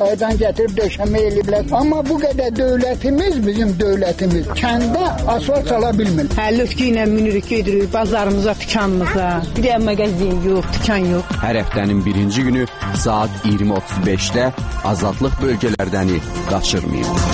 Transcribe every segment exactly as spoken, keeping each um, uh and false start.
çaydan gətirib döşəmə eləyiblər. Amma bu qədər dövlətimiz, bizim dövlətimiz kəndə asfalt sala bilmir. Hə, lütki ilə minirik, gedirik bazarımıza, dükanımıza. Bir də mağazin yox, dükan yox. Hər həftənin birinci günü saat iyirmi otuz beşdə azadlıq bölgələrdəni qaçırmayın.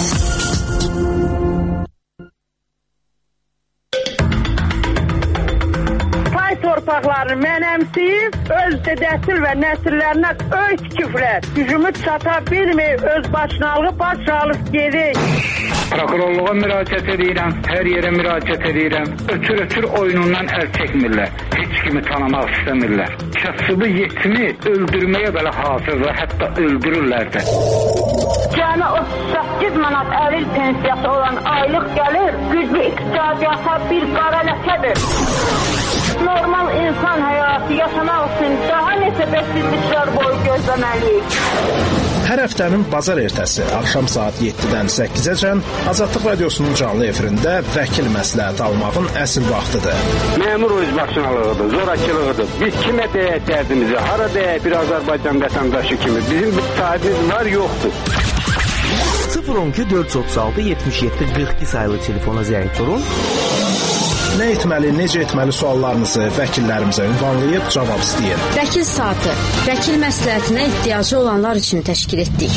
Torpaqlarını mənəmsiyib, öz dədəsil və nəsillərinə öz küfrət, gücümü çata bilməyib, öz başınalığı baş alıb gedir. Prokurorluğa müraciət edirəm, hər yerə müraciət edirəm. Ötür-ötür oyunundan əl çəkmirlər, heç kimi tanımaq istəmirlər. Kasıbı yetimi öldürməyə belə hazırdır, hətta öldürürlər də. Cəmi otuz səkkiz manat əlil pensiyası olan aylıq gəlir, güclü iqtisadiyyata bir qara ləkədir. Normal insan həyatı yaşamaq üçün daha neçə bəsizliklər boyu gözləməliyik. Hər həftənin bazar ertəsi axşam saat yeddidən səkkizəcən Azadlıq Radiosunun canlı efirində vəkil məsləhəti almağın əsl vaxtıdır. Məmur özbaşınalığıdır, zorakılığıdır. Biz kimə deyək dərdimizi, hara deyək bir Azərbaycan vətəndaşı kimi. Bizim bir sahibimiz var, yoxdur. sıfır on iki dörd yüz otuz altı yetmiş yeddi qırx iki sayılı telefona zəng vurun. Nə etməli, necə etməli suallarınızı vəkillərimizə ünvanlayıb cavab istəyin. Vəkil saatı, vəkil məsləhətinə ehtiyacı olanlar üçün təşkil etdik.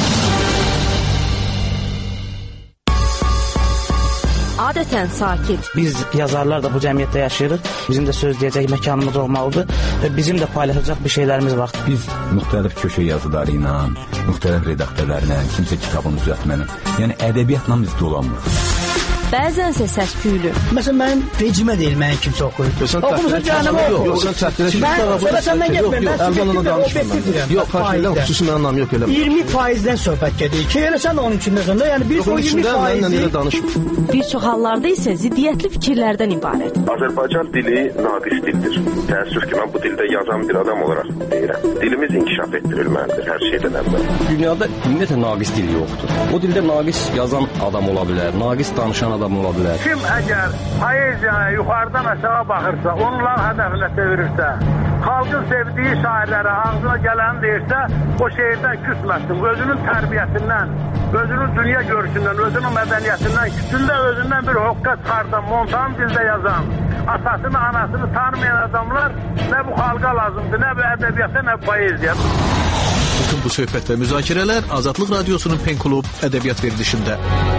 Adətən sakit. Biz yazarlar da bu cəmiyyətdə yaşayırıq. Bizim də söz deyəcək məkanımız olmalıdır və bizim də paylaşacaq bir şeylərimiz var. Biz müxtəlif köşə yazıları ilə, müxtəlif redaktörlərlə, kimsə kitabını düzəltməklə, yəni ədəbiyyatla biz dolanmırıq. Bəzənsə səs-küylü. Məsələn, mənim vecimə deyil, mənim kimsə oxuyur. Oxumusun canım, yox. Yox, sən çəkdirək. Mən səndən getməyim, mən əlbanına danışmıram. Yox, xaşıyla xüsusi mənim anlam yox elə. iyirmi faizdən söhbət gedir ki, elə sən də onun içindəsən də, yəni bir o iyirmi faizi. Bir çox hallarda isə ziddiyyətli fikirlərdən ibarət. Azərbaycan dili naqis dildir. Təəssüf ki, mən bu dildə yazan bir adam olaraq deyirəm. Dilimiz inkişaf etdirilməlidir hər şeydən əvvəl. Dünyada ümumiyyətlə naqis dil yoxdur. O dildə naqis yazan adam ola bilər, naqis danışan adam ola bilər. Kim əgər poeziyaya yuxarıdan aşağı baxırsa, onların hədəfinə çevirirsə, xalqın sevdiyi şairlərə ağzına gələni deyirsə, o şehirdən küsməsin. Özünün tərbiyəsindən, özünün dünya görüşündən, özünün mədəniyyətindən, küçündə özündən bir hoqqa çıxardan, montan dildə yazan, atasını, anasını tanımayan adamlar nə bu xalqa lazımdır, nə bu ədəbiyyata, nə bu poeziya. Bütün bu söhbət və müzakirələr Azadlıq Radiosunun Pen Klub ədəbiyyat verilişində.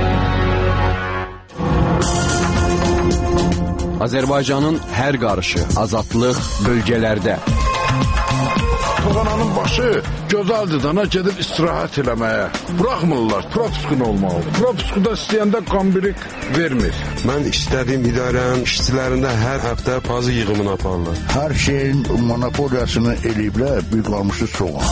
Azərbaycanın hər qarışı, azadlıq bölgələrdə. Toğananın başı gözəldir dana gedib istirahət eləməyə. Buraxmırlar, propiskun olmalıdır. Propiskuda istəyəndə qambirik vermir. Mən istədiyim idarənin işçilərində hər həftə pazı yığımını aparırlar. Hər şeyin monopoliyasını eləyiblər, bir qalmışı soğan.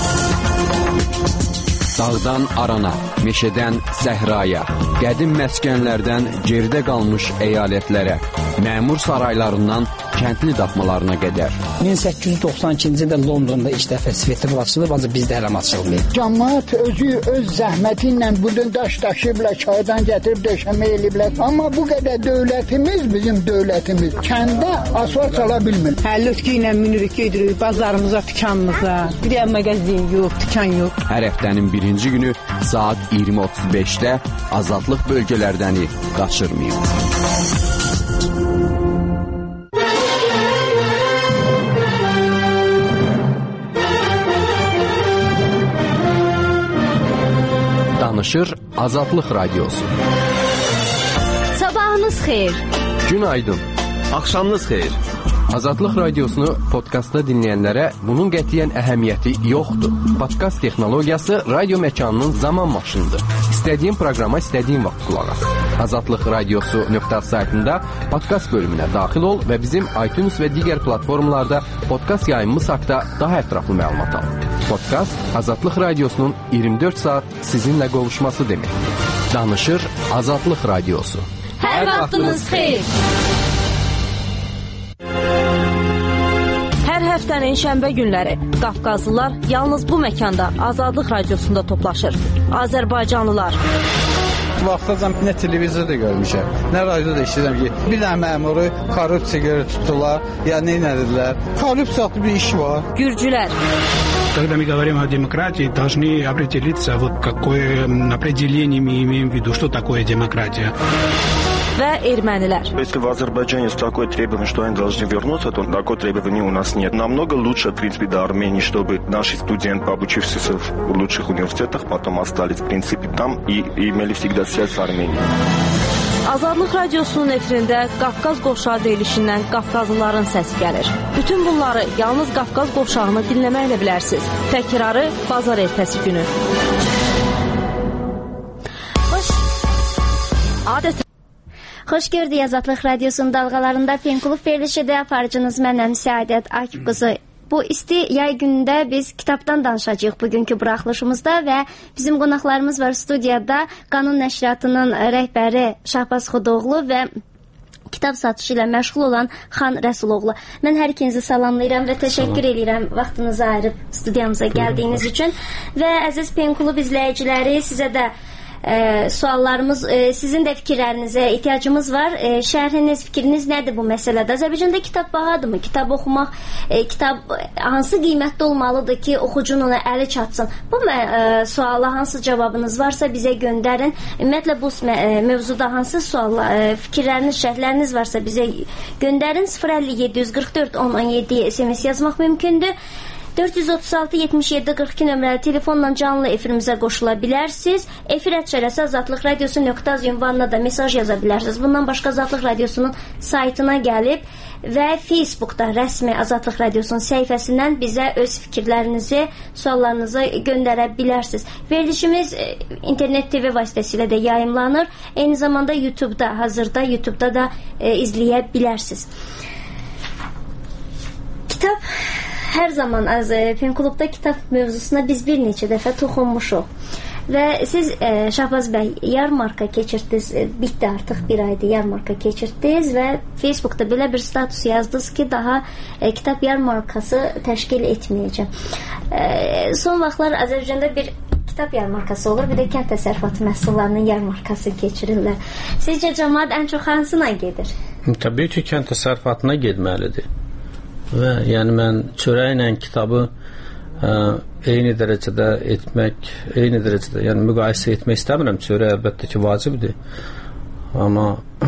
Dağdan arana, meşədən səhraya, qədim məskənlərdən geridə qalmış əyalətlərə, məmur saraylarından kəndli daxmalarına qədər. min səkkiz yüz doxsan ikinci ildə Londonda ilk dəfə festival açılıb, ancaq bizdə hələ açılmayıb. Cəmaət özü öz zəhməti ilə budun daş daşıyıblar, çaydan gətirib döşəmə eləyiblər. Amma bu qədər dövlətimiz, bizim dövlətimiz kəndə asfalt sala bilmir. Hə, lütki ilə minirik, gedirik bazarımıza, dükanımıza. Bir də mağazin yox, dükan yox. Hər həftənin birinci günü saat iyirmi otuz beşdə azadlıq bölgələrdəni qaçırmayın. Danışır Azadlıq Radiosu. Sabahınız xeyir. Günaydın. Axşamınız xeyir. Azadlıq Radiosunu podkastda dinləyənlərə bunun qətiyyən əhəmiyyəti yoxdur. Podkast texnologiyası radio məkanının zaman maşınıdır. İstədiyin proqrama istədiyin vaxt qulaq as. Azadlıq Radiosu nöqtə saytında podkast bölümünə daxil ol və bizim iTunes və digər platformalarda podkast yayımımız haqqında daha ətraflı məlumat al. Podkast Azadlıq Radiosunun iyirmi dörd saat sizinlə qovuşması deməkdir. Danışır Azadlıq Radiosu. Hər vaxtınız xeyir. Hər həftənin şənbə günləri Qafqazlılar yalnız bu məkanda Azadlıq Radiosunda toplaşır. Azərbaycanlılar. Vaxtacan nə televizorda görmüşəm, nə radioda işlədirəm ki, bir dənə məmuru korrupsiya görə tutdular, ya nə edilər? Korrupsiyalı bir iş var. Gürcülər. Когда мы говорим о демократии, должны определиться, вот какое определение мы имеем в виду, что такое демократия. Və ermənilər. Если в Азербайджане есть такое требование, что они должны вернуться, то такое требование у нас нет. Намного лучше, в принципе, до Армении, чтобы наши студенты, обучившиеся в лучших университетах, потом остались, в принципе, там и, и имели всегда связь с Арменией. Azadlıq Radiosunun efirində Qafqaz qovşağı deyilişindən Qafqazlıların səsi gəlir. Bütün bunları yalnız Qafqaz qovşağını dinləməklə bilərsiniz. Təkrarı bazar ertəsi günü. Xoş. Adətən Xoş gördük Azadlıq Radiosunun dalğalarında Penklub verilişidə aparıcınız mənəm Səadət Akif qızı. Bu isti yay günündə biz kitabdan danışacağıq bugünkü buraxılışımızda və bizim qonaqlarımız var studiyada. Qanun Nəşriyyatının rəhbəri Şahbaz Xudoğlu və kitab satışı ilə məşğul olan Xan Rəsuloğlu. Mən hər ikinizi salamlayıram və təşəkkür edirəm vaxtınızı ayırıb studiyamıza gəldiyiniz üçün. Və əziz Penklub izləyiciləri, sizə də E, suallarımız, e, sizin də fikirlərinizə ehtiyacımız var. E, şərhiniz, fikriniz nədir bu məsələdə? Azərbaycanda kitab bahadırmı? Kitab oxumaq, e, kitab hansı qiymətdə olmalıdır ki, oxucunun ona əli çatsın? Bu e, suala hansı cavabınız varsa bizə göndərin. Ümumiyyətlə bu e, mövzuda hansı sualla, e, fikirləriniz, şərhləriniz varsa bizə göndərin. sıfır əlli yeddi yüz qırx dörd on on yeddi S M S yazmaq mümkündür. dörd yüz otuz altı yetmiş yeddi qırx iki nömrəli telefonla canlı efirimizə qoşula bilərsiniz. Efir ətçələsi Azadlıq Radiosu nöqtə az ünvanına da mesaj yaza bilərsiniz. Bundan başqa Azadlıq Radiosunun saytına gəlib və Facebookda rəsmi Azadlıq Radiosunun səhifəsindən bizə öz fikirlərinizi, suallarınızı göndərə bilərsiniz. Verilişimiz internet T V vasitəsilə də yayımlanır. Eyni zamanda YouTube'da, hazırda YouTube'da da e, izləyə bilərsiniz. Kitab hər zaman az Penklubda kitab mövzusuna biz bir neçə dəfə toxunmuşuq. Və siz e, Şahbaz bəy yarmarka keçirdiniz, e, bitdi artıq bir aydır yarmarka keçirdiniz və Facebookda belə bir status yazdınız ki, daha e, kitab yarmarkası təşkil etməyəcəm. E, son vaxtlar Azərbaycanda bir kitab yarmarkası olur, bir də kənd təsərrüfatı məhsullarının yarmarkası keçirirlər. Sizcə cəmaət ən çox hansına gedir? Təbii ki, kənd təsərrüfatına getməlidir. Və yəni mən çörəklə kitabı ə, eyni dərəcədə etmək, eyni dərəcədə, yəni müqayisə etmək istəmirəm. Çörək əlbəttə ki, vacibdir. Amma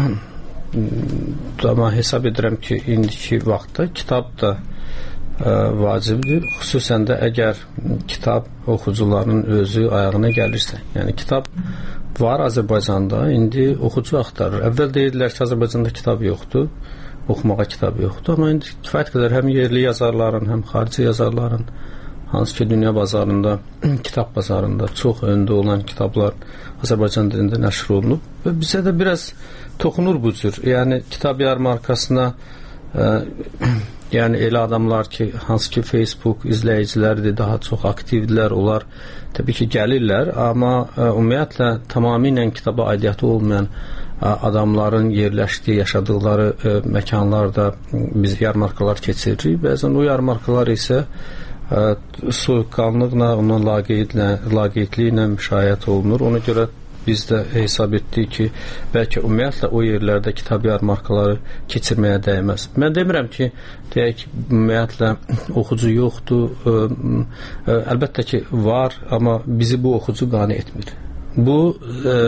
amma hesab edirəm ki, indiki vaxtda kitab da ə, vacibdir. Xüsusən də əgər kitab oxucuların özü ayağına gəlirsə. Yəni kitab var Azərbaycanda, indi oxucu axtarır. Əvvəl deyirlər ki, Azərbaycanda kitab yoxdur. Oxumağa kitab yoxdur, amma indi kifayət qədər həm yerli yazarların, həm xarici yazarların, hansı ki dünya bazarında, kitab bazarında çox öndə olan kitablar Azərbaycan dilində nəşr olunub və bizə də biraz toxunur bu cür. Yəni kitab yarmarkasına ə, yəni elə adamlar ki, hansı ki Facebook izləyiciləridir, daha çox aktivdirlər, onlar təbii ki gəlirlər, amma ə, ümumiyyətlə tamamilə kitaba aidiyyəti olmayan adamların yerləşdiyi, yaşadıqları e, məkanlarda biz yarmarkalar keçiririk. Bəzən o yarmarkalar isə e, soyuqqanlıqla, ondan laqeydliklə müşahidə olunur. Ona görə biz də hesab etdik ki, bəlkə ümumiyyətlə o yerlərdə kitab yarmarkaları keçirməyə dəyməz. Mən demirəm ki, deyək ki, ümumiyyətlə oxucu yoxdur. E, e, əlbəttə ki, var, amma bizi bu oxucu qane etmir. Bu e,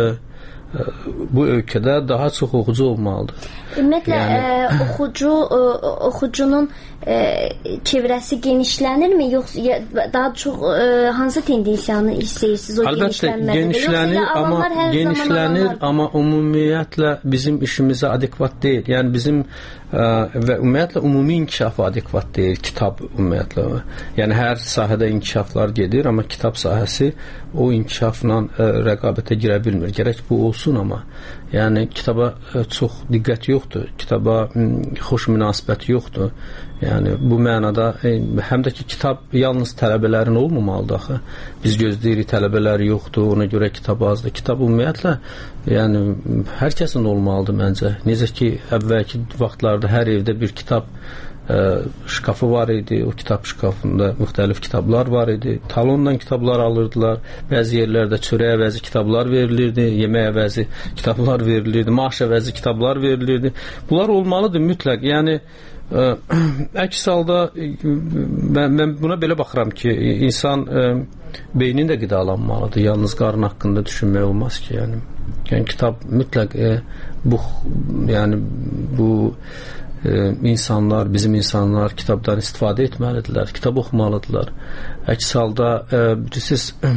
bu ölkədə daha çox oxucu olmalıdır. Ümumiyyətlə yəni, e, oxucu e, oxucunun e, çevrəsi genişlənirmi, yoxsa daha çox e, hansı tendensiyanı istəyirsiniz o genişlənmədə? Genişlənir, amma genişlənir, amma ümumiyyətlə bizim işimizə adekvat deyil. Yəni bizim ə, və ümumiyyətlə ümumi inkişafa adekvat deyil kitab ümumiyyətlə. Yəni hər sahədə inkişaflar gedir, amma kitab sahəsi o inkişafla ə, rəqabətə girə bilmir. Gərək bu olsun, amma yəni kitaba ə, çox diqqət yoxdur, kitaba ə, xoş münasibət yoxdur. Yəni bu mənada ə, həm də ki kitab yalnız tələbələrin olmamalıdır axı. Biz gözləyirik tələbələr yoxdur, ona görə kitab azdır. Kitab ümumiyyətlə yəni hər kəsin olmalıdır məncə. Necə ki əvvəlki vaxtlarda hər evdə bir kitab ə, şkafı var idi. O kitab şkafında müxtəlif kitablar var idi. Talonla kitablar alırdılar. Bəzi yerlərdə çörək əvəzi kitablar verilirdi, yemək əvəzi kitablar verilirdi, maaş əvəzi kitablar verilirdi. Bunlar olmalıdır mütləq. Yəni Əks halda mən, mən buna belə baxıram ki, insan ə, beynin də qidalanmalıdır. Yalnız qarın haqqında düşünmək olmaz ki, yəni. Yəni kitab mütləq ə, bu yəni bu ə, insanlar, bizim insanlar kitabdan istifadə etməlidirlər, kitab oxumalıdırlar. Əks halda ə, siz ə,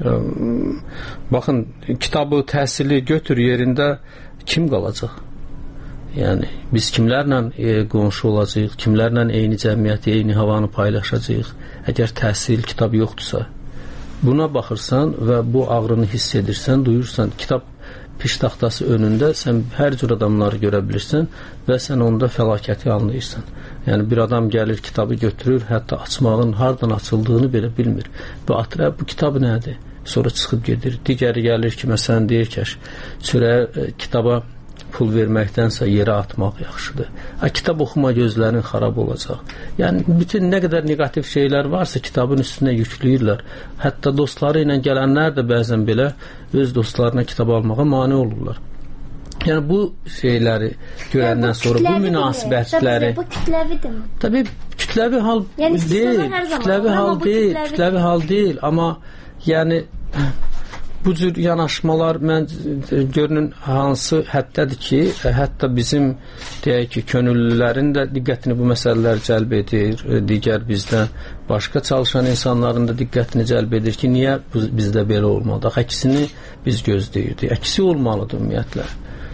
baxın, kitabı, təhsili götür yerində kim qalacaq? Yəni, biz kimlərlə e, qonşu olacaq, kimlərlə eyni cəmiyyəti, eyni havanı paylaşacaq, əgər təhsil, kitab yoxdursa. Buna baxırsan və bu ağrını hiss edirsən, duyursan, kitab piş taxtası önündə sən hər cür adamları görə bilirsən və sən onda fəlakəti anlayırsan. Yəni, bir adam gəlir, kitabı götürür, hətta açmağın hardan açıldığını belə bilmir. Bu, atrə, bu kitab nədir? Sonra çıxıb gedir. Digəri gəlir ki, məsələn, deyir ki, çörəyə, e, kitaba pul verməkdənsə yerə atmaq yaxşıdır. Ha, kitab oxuma gözlərin xarab olacaq. Yəni, bütün nə qədər negativ şeylər varsa kitabın üstünə yükləyirlər. Hətta dostları ilə gələnlər də bəzən belə öz dostlarına kitab almağa mane olurlar. Yəni, bu şeyləri görəndən yəni, sonra bu münasibətləri... Bu kütləvidir mi? Tabii, kütləvi hal yəni, deyil. Kütləvi hal deyil. Kütləvi hal deyil. Amma yəni... Bu cür yanaşmalar mən görünün hansı həddədir ki, hətta bizim deyək ki, könüllülərin də diqqətini bu məsələlər cəlb edir, digər bizdən başqa çalışan insanların da diqqətini cəlb edir ki, niyə bizdə belə olmadı? Əksini biz gözləyirdik. Əksi olmalıdır ümumiyyətlə.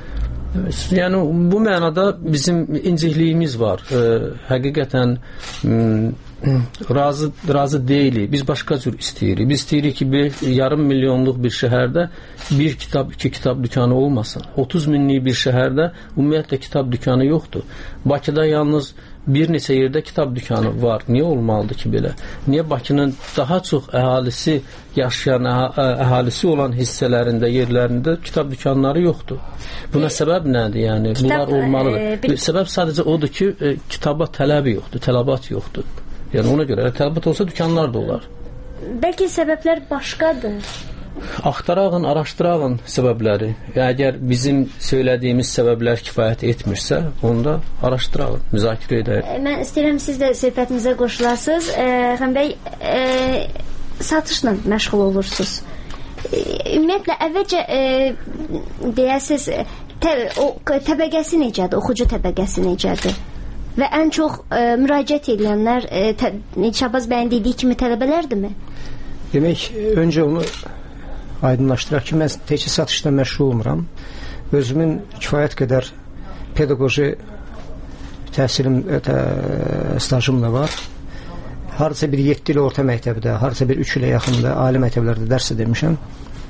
Yəni, bu mənada bizim incikliyimiz var. E, həqiqətən razı, razı deyilik. Biz başqa cür istəyirik. Biz istəyirik ki, bir yarım milyonluq bir şəhərdə bir kitab, iki kitab dükanı olmasın. otuz minlik bir şəhərdə ümumiyyətlə kitab dükanı yoxdur. Bakıda yalnız bir neçə yerdə kitab dükanı var. Niyə olmalıdır ki belə? Niyə Bakının daha çox əhalisi yaşayan, əhalisi olan hissələrində, yerlərində kitab dükanları yoxdur? Buna səbəb nədir? Yəni, kitab, bunlar olmalıdır. E, bir... Səbəb sadəcə odur ki, e, kitaba tələbi yoxdur, tələbat yoxdur. Yəni, ona görə tələbat olsa dükanlar da olar. Bəlkə səbəblər başqadır. Axtarağın, araşdırağın səbəbləri. Əgər bizim söylədiyimiz səbəblər kifayət etmirsə, onda araşdırağın, müzakirə edək. Mən istəyirəm, siz də söhbətimizə qoşulasınız. Xan bəy, e, satışla məşğul olursunuz. E, ümumiyyətlə, əvvəlcə e, deyəsiz, tə, o, təbəqəsi necədir, oxucu təbəqəsi necədir? Və ən çox e, müraciət edənlər e, tə, Şahbaz bəyin dediyi kimi tələbələrdirmi? Demək, öncə onu aydınlaşdıraq ki, mən təkcə satışla məşğul olmuram. Özümün kifayət qədər pedaqoji təhsilim, tə, stajım da var. Harca bir yeddi il orta məktəbdə, harca bir üç ilə yaxında ali məktəblərdə dərs demişəm.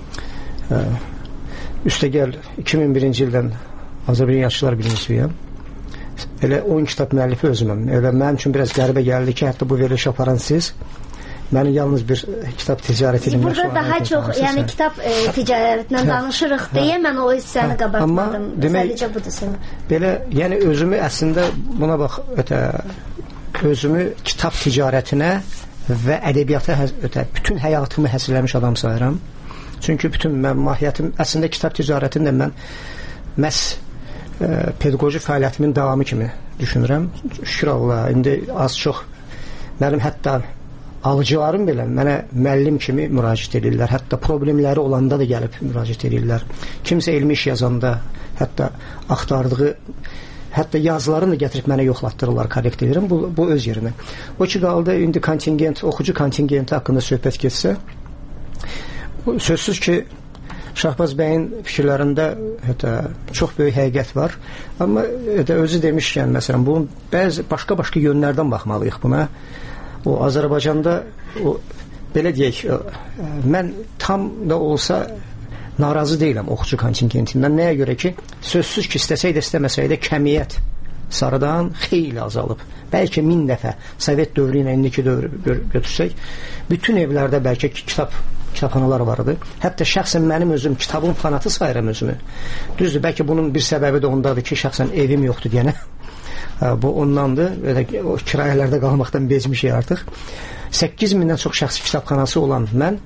Üstəgəl iki min birinci ildən Azərbaycan Yazıçılar Birliyi üzvüyəm. Elə on kitab müəllifi özüməm. Elə mənim üçün biraz qəribə gəldi ki, hətta bu veriliş aparan siz mənim yalnız bir kitab ticarəti ilə məşğul. Burada daha çox, yəni kitab e, ticarətindən danışırıq deyə mən o hissəni qabartmadım. Sadəcə budur. Belə, yəni özümü əslində buna bax, ötə, özümü kitab ticarətinə və ədəbiyyata ötə, bütün həyatımı həsrləmiş adam sayıram. Çünki bütün mən mahiyyətim, əslində kitab ticarətində mən məhz e, pedaqoji fəaliyyətimin davamı kimi düşünürəm. Şükür Allah, indi az çox mənim hətta alıcılarım belə mənə müəllim kimi müraciət edirlər. Hətta problemləri olanda da gəlib müraciət edirlər. Kimsə elmi iş yazanda, hətta axtardığı, hətta yazılarını da gətirib mənə yoxlatdırırlar, korrekt edirəm. Bu, bu öz yerinə. O ki, qaldı, indi kontingent, oxucu kontingenti haqqında söhbət getsə, sözsüz ki, Şahbaz bəyin fikirlərində hətta çox böyük həqiqət var. Amma hətta özü demişkən, məsələn, bunun bəzi başqa-başqa yönlərdən baxmalıyıq buna. O Azərbaycanda o, belə deyək, mən tam da olsa narazı deyiləm oxucu kontingentindən. Nəyə görə ki, sözsüz ki, istəsək də istəməsək də kəmiyyət sarıdan xeyli azalıb. Bəlkə min dəfə Sovet dövrü ilə indiki dövrü götürsək, bütün evlərdə bəlkə kitab kitabxanalar vardı. Hətta şəxsən mənim özüm kitabın fanatı sayıram özümü. Düzdür, bəlkə bunun bir səbəbi də ondadır ki, şəxsən evim yoxdur deyənə. Bu ondandır. O kirayələrdə qalmaqdan bezmişik artıq. səkkiz mindən çox şəxsi kitabxanası olan mən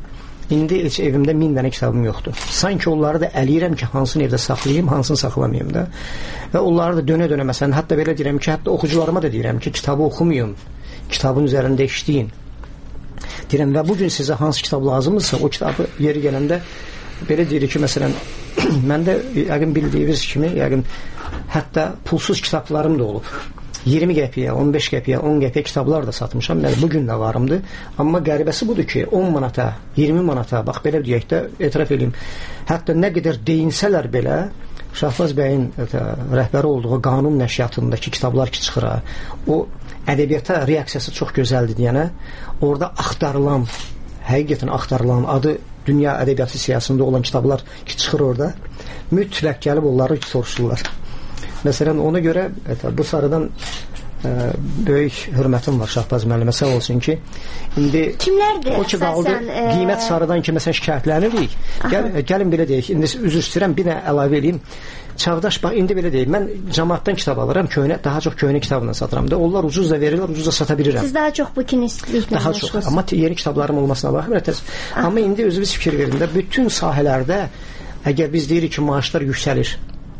İndi heç evimdə min dənə kitabım yoxdur. Sanki onları da əliyirəm ki, hansını evdə saxlayayım, hansını saxlamayayım da. Və onları da dönə-dönə, məsələn, hətta belə deyirəm ki, hətta oxucularıma da deyirəm ki, kitabı oxumayın, kitabın üzərində işləyin. Deyirəm, və bugün sizə hansı kitab lazımdırsa, o kitabı yeri gələndə belə deyirik ki, məsələn, məndə yəqin bildiyiniz kimi, yəqin hətta pulsuz kitablarım da olub. iyirmi qəpiyə, on beş qəpiyə, on qəpiyə kitablar da satmışam. Yəni bugün də varımdır. Amma qəribəsi budur ki, on manata, iyirmi manata, bax belə deyək də etiraf edeyim. Hətta nə qədər deyinsələr belə, Şahbaz bəyin rəhbəri olduğu qanun nəşriyyatındakı kitablar ki çıxır, o ədəbiyyata reaksiyası çox gözəldir deyənə, orada axtarılan, həqiqətən axtarılan, adı dünya ədəbiyyatı siyasında olan kitablar ki çıxır orada, mütləq gəlib onları soruşurlar. Məsələn, ona görə bu sarıdan ə, böyük hörmətim var Şahbaz müəllimə, sağ olsun ki, indi kimlərdir? O ki qaldı, ə... qiymət sarıdan ki, məsələn, şikayətlənirik. Gəl, gəlin belə deyək, indi üzr istəyirəm, bir də əlavə edeyim. Çağdaş, bax, indi belə deyək, mən cəmaatdan kitab alıram, köynə, daha çox köynə kitabla satıram da, onlar ucuz da verirlər, ucuz da sata bilirəm. Siz daha çox bu kinistliklə daha çox, amma yeni kitablarım olmasına baxmır. Amma indi özünüz fikir verin də, bütün sahələrdə, əgər biz deyirik ki, maaşlar yüksəlir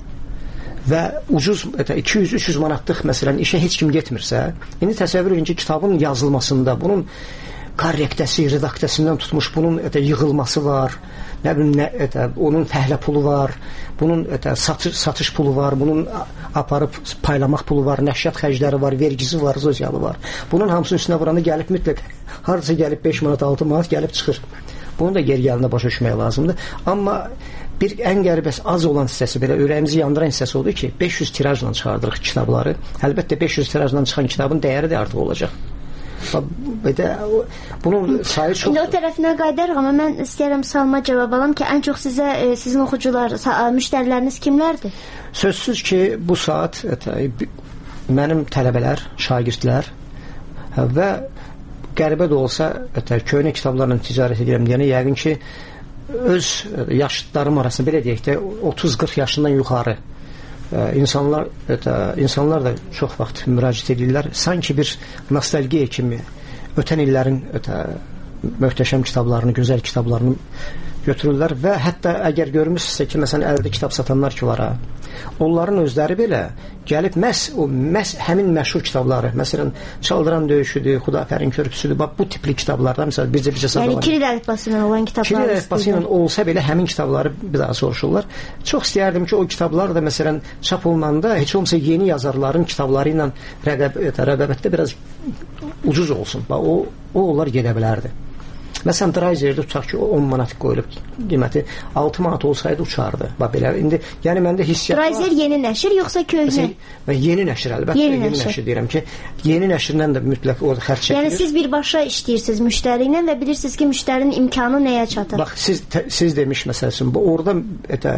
və ucuz iki yüz üç yüz manatlıq məsələn işə heç kim getmirsə, indi təsəvvür edin ki, kitabın yazılmasında bunun korrektəsi, redaktəsindən tutmuş, bunun ətə, yığılması var, nə bilim, nə, ətə, onun fəhlə pulu var, bunun ətə, satış, satış pulu var, bunun aparıb paylamaq pulu var, nəşriyyat xərcləri var, vergisi var, sosialı var. Bunun hamısının üstünə vuranda gəlib mütləq hardasa gəlib beş manat, altı manat gəlib çıxır. Bunu da geri gəlində başa düşmək lazımdır. Amma bir ən qəribəs az olan hissəsi, belə ürəyimizi yandıran hissəsi odur ki, beş yüz tirajla çıxardırıq kitabları. Əlbəttə beş yüz tirajla çıxan kitabın dəyəri də artıq olacaq. Də, bunun sayı çox... İndi o tərəfinə qaydarıq, amma mən istəyirəm sualıma cavab alam ki, ən çox sizə, sizin oxucular, müştəriləriniz kimlərdir? Sözsüz ki, bu saat ətə, mənim tələbələr, şagirdlər və qəribə də olsa ətə, köynə kitablarla ticarət edirəm deyənə, yəqin ki, öz yaşlılarım arasında, belə deyək də, otuz qırx yaşından yuxarı insanlar, ətə, insanlar da çox vaxt müraciət edirlər. Sanki bir nostalgiya kimi ötən illərin ətə, möhtəşəm kitablarını, gözəl kitablarını götürürlər və hətta əgər görmüşsünüzsə ki, məsələn, əldə kitab satanlar ki var, onların özləri belə gəlib məhz, o, məhz həmin məşhur kitabları, məsələn, Çaldıran döyüşüdür, Xudafərin körpüsüdür, bax, bu tipli kitablardan, məsələn, bircə-bircə sadalar. Yəni, Kiril əlifbası ilə olan kitablar. Kiril əlifbası ilə olsa belə həmin kitabları bir daha soruşurlar. Çox istəyərdim ki, o kitablar da, məsələn, çap olunanda, heç olmasa yeni yazarların kitabları ilə rəqab, rəqabətdə biraz ucuz olsun. Bax, o, o onlar gedə bilərdi. Məsələn, Dreiserdə tutaq ki, on manat qoyulub qiyməti altı manat olsaydı uçardı. Bax belə. İndi yəni məndə hissiyat var. Dreiser yeni nəşr yoxsa köhnə? Və yeni nəşr əlbəttə, yeni, yeni nəşr. nəşr deyirəm ki, yeni nəşrdən də mütləq o xərc çəkilir. Yəni siz birbaşa işləyirsiniz müştəri ilə və bilirsiniz ki, müştərinin imkanı nəyə çatır? Bax, siz tə, siz demiş məsələn, bu orada etə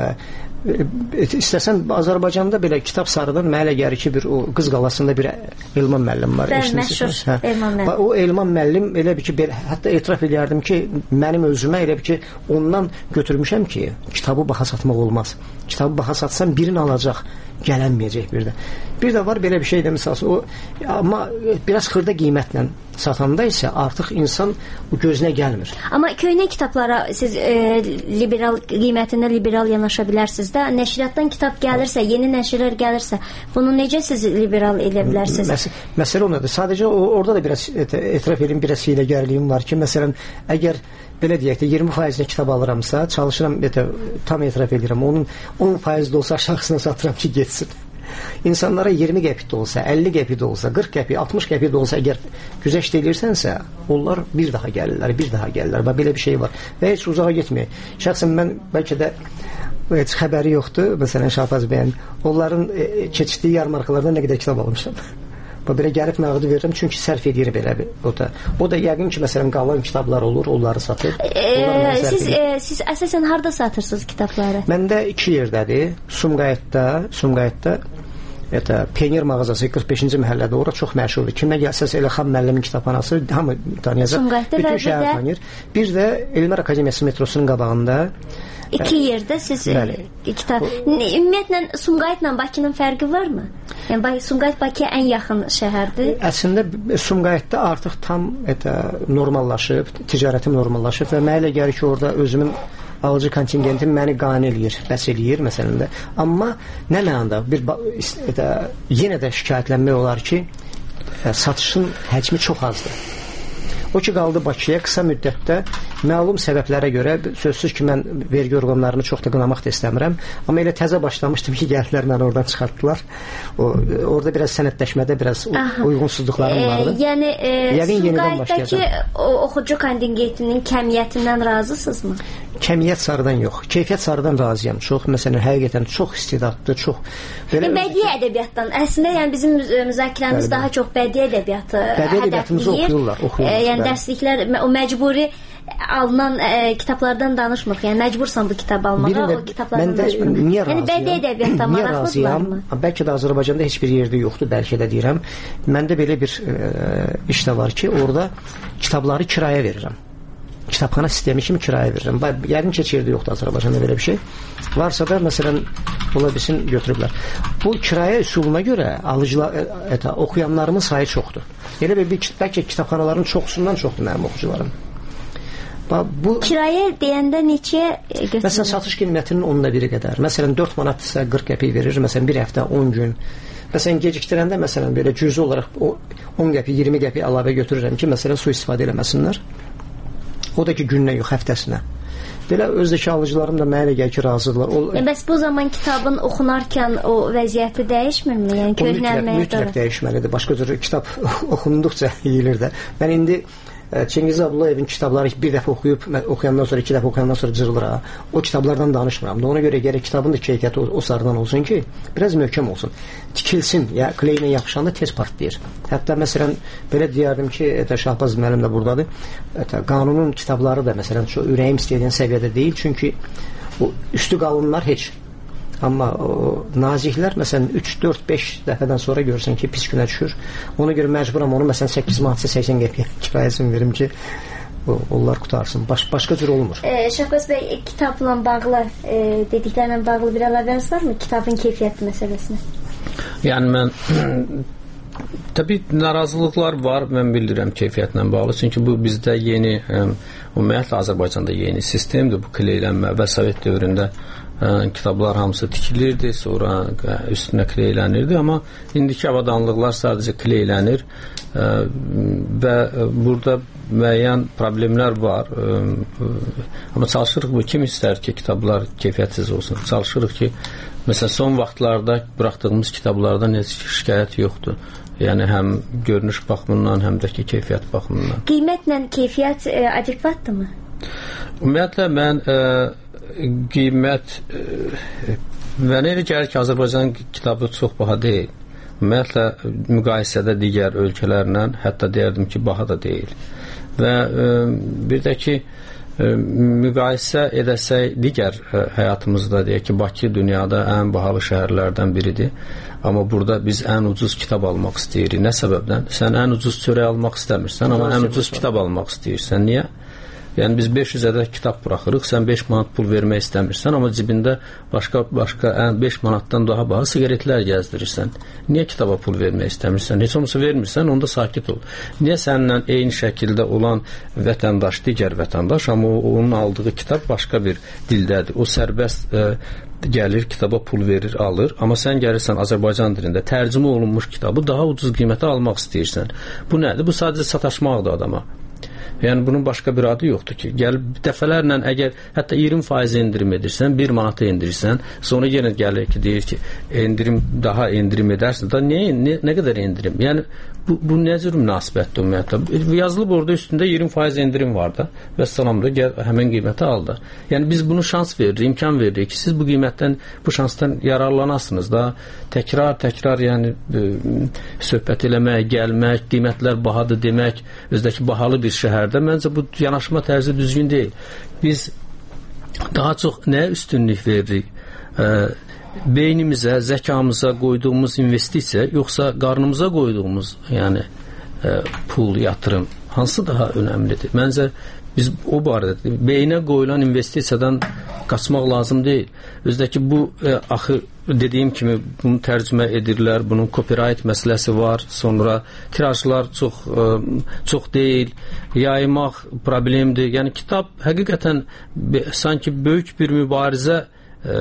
istəsən Azərbaycanda belə kitab sarıdan mənə gəlir ki, bir o Qız Qalasında bir Elman müəllim var. Bəli, məşhur hə. Elman müəllim. O Elman müəllim elə bir ki, belə, hətta etiraf edərdim ki, mənim özümə elə bir ki, ondan götürmüşəm ki, kitabı baha satmaq olmaz. Kitabı baha satsan birini alacaq, gələnməyəcək bir də. Bir də var belə bir şey də misal, o amma biraz xırda qiymətlə satanda isə artıq insan bu gözünə gəlmir. Amma köhnə kitablara siz e, liberal qiymətində liberal yanaşa bilərsiniz də. Nəşriyyatdan kitab gəlirsə, yeni nəşrlər gəlirsə, bunu necə siz liberal edə bilərsiniz? Məs məsələ ondadır. Sadəcə o, orada da biraz et etiraf edeyim, biraz hiyləgərliyim var ki, məsələn, əgər belə deyək də iyirmi faizlə kitab alıramsa, çalışıram, etə, tam etiraf edirəm. Onun on faizli olsa aşağısına satıram ki, getsin. İnsanlara iyirmi qəpik də olsa, əlli qəpik də olsa, qırx qəpik, altmış qəpik də olsa, əgər güzəşt edirsənsə, onlar bir daha gəlirlər, bir daha gəlirlər. Bax, belə bir şey var. Və heç uzağa getməyək. Şəxsən mən bəlkə də heç xəbəri yoxdur, məsələn, Şahbaz bəyin, onların e, keçdiyi yarmarkalardan nə qədər kitab almışam. Bax, belə gəlib nağdı verirəm, çünki sərf edir belə bir. O da, o da yəqin ki, məsələn, qalan kitablar olur, onları satır. E, siz, e, siz əsasən harda satırsınız kitabları? Məndə iki yerdədir. Sumqayıtda, Sumqayıtda Eta, Penyer mağazası qırx beşinci məhəllədə, ora çox məşhurdur. Kimə gəlsəz elə Xan müəllimin kitabxanası hamı tanıyacaq. Bütün şəhər tanıyır. Bir də Elmlər Akademiyası metrosunun qabağında İki yerdə siz Bəli. kitab. Ümumiyyətlə Sumqayıtla Bakının fərqi varmı? Yəni Sumqayıt Bakıya ən yaxın şəhərdir. Əslində Sumqayıtda artıq tam etə normallaşıb, ticarətim normallaşıb və mənə elə gəlir ki, orada özümün alıcı kontingentim məni qane eləyir, bəs eləyir məsələn də. Amma nə mənada bir etə, yenə də şikayətlənmək olar ki, satışın həcmi çox azdır. O ki qaldı Bakıya qısa müddətdə məlum səbəblərə görə, sözsüz ki mən vergi orqanlarını çox da qınamaq da istəmirəm, amma elə təzə başlamışdım ki gəldilər məni oradan çıxartdılar. O, orada biraz sənədləşmədə biraz Aha. uyğunsuzluqlarım vardı. E, yəni e, Sumqayıtdakı oxucu kontingentinin kəmiyyətindən razısınızmı? Kəmiyyət sarıdan yox, keyfiyyət sarıdan razıyam. Çox, məsələn, həqiqətən çox istedadlı, çox belə bədii ədəbiyyatdan. Əslində yəni bizim müzakirəmiz daha çox bədii ədəbiyyatı bədii ədəbiyyatımızı oxuyurlar, oxuyurlar. E, yəni dərsliklər, o məcburi alınan e, kitablardan danışmırıq. Yəni məcbursan bu kitab almağa, o kitablardan danışmırıq. Niyə razıyam? Yəni bədii ədəbiyyatdan maraqlıdırlarmı? Bəlkə də Azərbaycanda heç bir yerdə yoxdur, bəlkə də deyirəm. Məndə belə bir e, iş də var ki, orada kitabları kirayə verirəm. Kitabxana sistemi kimi kirayə verirəm. Yəqin ki, heç yerdə yoxdur Azərbaycanda belə bir şey. Varsa da, məsələn, ola bilsin, götürüblər. Bu kirayə üsuluna görə alıcılar, eta, oxuyanlarımın sayı çoxdur. Elə bir, bəlkə kitabxanaların çoxsundan çoxdur mənim oxucularım. Bu, kirayə deyəndə neçəyə götürülür? Məsələn, satış qiymətinin onda biri qədər. Məsələn, dörd manatdırsa qırx qəpik verir. Məsələn, bir həftə, on gün. Məsələn, gecikdirəndə, məsələn, belə cüzi olaraq on qəpik, iyirmi qəpik əlavə götürürəm ki, məsələn, su istifadə eləməsinlər. O da ki, günlə yox, həftəsinə. Belə özdəki alıcılarım da mənə gəlir ki, razıdırlar. O, e, bəs bu zaman kitabın oxunarkən o vəziyyəti dəyişmirmi? Yəni, köhnəlməyə mütləq, mütləq dəyişməlidir. Başqa cür kitab oxunduqca yeyilir də. Mən indi Çingiz Abdullayevin kitabları bir dəfə oxuyub, oxuyandan sonra, iki dəfə oxuyandan sonra cırılır ha. O kitablardan danışmıram. Ona görə gərək kitabın da keyfiyyəti o, o sarıdan olsun ki, biraz möhkəm olsun. Tikilsin, ya kleylə yapışanda tez partlayır. Hətta məsələn, belə deyərdim ki, etə, Şahbaz müəllim də buradadır. Etə, qanunun kitabları da məsələn, çox ürəyim istəyən səviyyədə deyil. Çünki o üstü qalınlar heç. Amma o, naziklər məsələn üç, dörd, beş dəfədən sonra görürsən ki, pis günə düşür. Ona görə məcburam onu məsələn səkkiz manatsa səksən qəpiyə kirayəsini verim ki, o, onlar qutarsın. Baş, başqa cür olmur. E, Şahbaz bəy, kitabla bağlı, e, dediklərlə bağlı bir əlavəniz varmı? Kitabın keyfiyyəti məsələsini. Yəni mən təbii narazılıqlar var, mən bildirəm keyfiyyətlə bağlı. Çünki bu bizdə yeni, ümumiyyətlə Azərbaycanda yeni sistemdir bu kleylənmə və Sovet dövründə kitablar hamısı tikilirdi, sonra üstünə kleylənirdi, amma indiki avadanlıqlar sadəcə kleylənir və burada müəyyən problemlər var, amma çalışırıq bu, kim istər ki kitablar keyfiyyətsiz olsun, çalışırıq ki məsələn son vaxtlarda buraxdığımız kitablardan heç şikayət yoxdur, yəni həm görünüş baxımından, həm də ki keyfiyyət baxımından. Qiymətlə keyfiyyət e, adekvatdırmı? Ümumiyyətlə mən e, qiymət e, mənə elə gəlir ki, Azərbaycan kitabı çox baha deyil. Ümumiyyətlə müqayisədə digər ölkələrlə hətta deyərdim ki, baha da deyil. Və e, bir də ki, e, müqayisə edəsək digər e, həyatımızda deyək ki, Bakı dünyada ən bahalı şəhərlərdən biridir. Amma burada biz ən ucuz kitab almaq istəyirik. Nə səbəbdən? Sən ən ucuz çörək almaq istəmirsən, amma ən ucuz kitab almaq istəyirsən. Niyə? Yəni biz beş yüz ədəd kitab buraxırıq, sən beş manat pul vermək istəmirsən, amma cibində başqa başqa beş manatdan daha baha siqaretlər gəzdirirsən. Niyə kitaba pul vermək istəmirsən? Heç olmasa vermirsən, onda sakit ol. Niyə səninlə eyni şəkildə olan vətəndaş, digər vətəndaş, amma onun aldığı kitab başqa bir dildədir. O sərbəst e, gəlir, kitaba pul verir, alır, amma sən gəlirsən Azərbaycan dilində tərcümə olunmuş kitabı daha ucuz qiymətə almaq istəyirsən. Bu nədir? Bu sadəcə sataşmaqdır adama. Yəni bunun başqa bir adı yoxdur ki, gəlib dəfələrlə əgər hətta iyirmi faiz endirim edirsən, bir manata endirirsən, sonra yenə gəlir ki, deyir ki, endirim daha endirim edərsən, da nə, nə, nə qədər endirim? Yəni bu, bu nə cür münasibətdir ümumiyyətlə? Yazılıb orada üstündə iyirmi faiz endirim var da və salamda gəl, həmin qiyməti al da. Yəni biz bunu şans veririk, imkan veririk ki, siz bu qiymətdən, bu şansdan yararlanasınız da, təkrar, təkrar yəni ə, söhbət eləmək, gəlmək, qiymətlər bahadır demək, özdəki bahalı bir şəhərdə məncə bu yanaşma tərzi düzgün deyil. Biz daha çox nəyə üstünlük veririk? E, beynimizə, zəkamıza qoyduğumuz investisiya, yoxsa qarnımıza qoyduğumuz yəni e, pul, yatırım hansı daha önəmlidir? Məncə biz o barədə beynə qoyulan investisiyadan qaçmaq lazım deyil. Özdəki bu e, axı dediyim kimi bunu tərcümə edirlər, bunun copyright məsələsi var, sonra tirajlar çox ə, çox deyil, yaymaq problemdir. Yəni kitab həqiqətən sanki böyük bir mübarizə ə,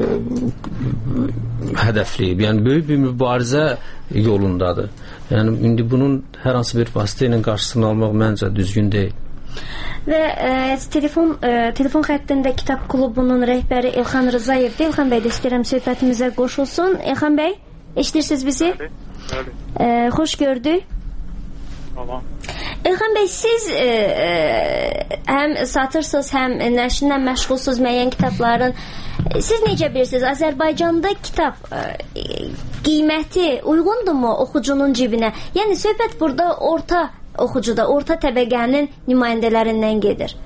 hədəfləyib, yəni böyük bir mübarizə yolundadır. Yəni indi bunun hər hansı bir vasitə ilə qarşısını almaq məncə düzgün deyil. Və e, telefon e, telefon xəttində Kitab klubunun rəhbəri Elxan Rızayevdir. Elxan bəy də istəyirəm söhbətimizə qoşulsun. Elxan bəy, eşidirsiniz bizi? Bəli, bəli. E, xoş gördük. Tamam. Elxan bəy, siz e, e, həm satırsınız, həm nəşrlə məşğulsuz müəyyən kitabların. Siz necə bilirsiniz, Azərbaycanda kitab e, qiyməti uyğundurmu oxucunun cibinə? Yəni söhbət burada orta oxucuda, orta təbəqənin nümayəndələrindən gedir.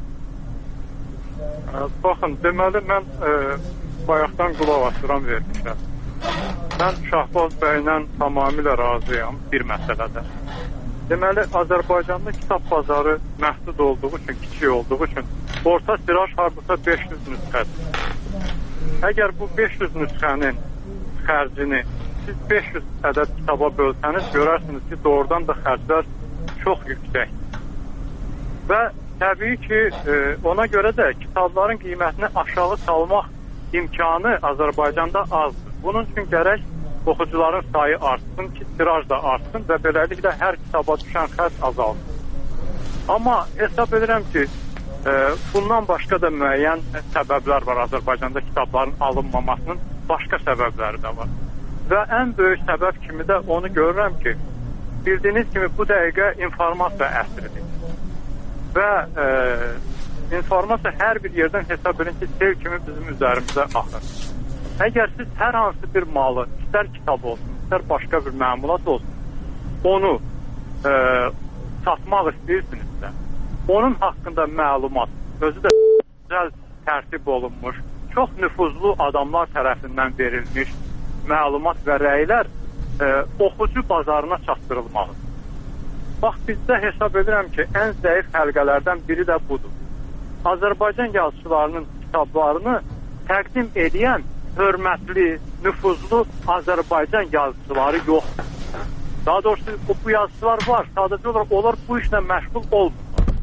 Baxın, deməli mən e, bayaqdan qulaq asıram vermişəm. Mən Şahbaz bəylə tamamilə razıyam bir məsələdə. Deməli, Azərbaycanda kitab bazarı məhdud olduğu üçün, kiçik olduğu üçün orta tiraj hardasa beş yüz nüsxədir. Əgər bu beş yüz nüsxənin xərcini siz beş yüz ədəd kitaba bölsəniz, görərsiniz ki, doğrudan da xərclər çox yüksək. Və təbii ki, e, ona görə də kitabların qiymətini aşağı salmaq imkanı Azərbaycanda azdır. Bunun üçün gərək oxucuların sayı artsın ki, tiraj da artsın və beləliklə hər kitaba düşən xərc azalsın. Amma hesab edirəm ki, e, bundan başqa da müəyyən səbəblər var Azərbaycanda kitabların alınmamasının başqa səbəbləri də var. Və ən böyük səbəb kimi də onu görürəm ki, bildiyiniz kimi bu dəqiqə informasiya əsridir. Və e, informasiya hər bir yerdən hesab edin ki, sel kimi bizim üzərimizə axır. Əgər siz hər hansı bir malı, istər kitab olsun, istər başqa bir məmulat olsun, onu e, satmaq istəyirsinizsə, onun haqqında məlumat, özü də gözəl tərtib olunmuş, çox nüfuzlu adamlar tərəfindən verilmiş məlumat və rəylər E, oxucu bazarına çatdırılmalıdır. Bax, bizdə hesab edirəm ki, ən zəif həlqələrdən biri də budur. Azərbaycan yazıçılarının kitablarını təqdim edən hörmətli, nüfuzlu Azərbaycan yazıçıları yoxdur. Daha doğrusu bu yazıçılar var, sadəcə olaraq onlar bu işlə məşğul olmurlar.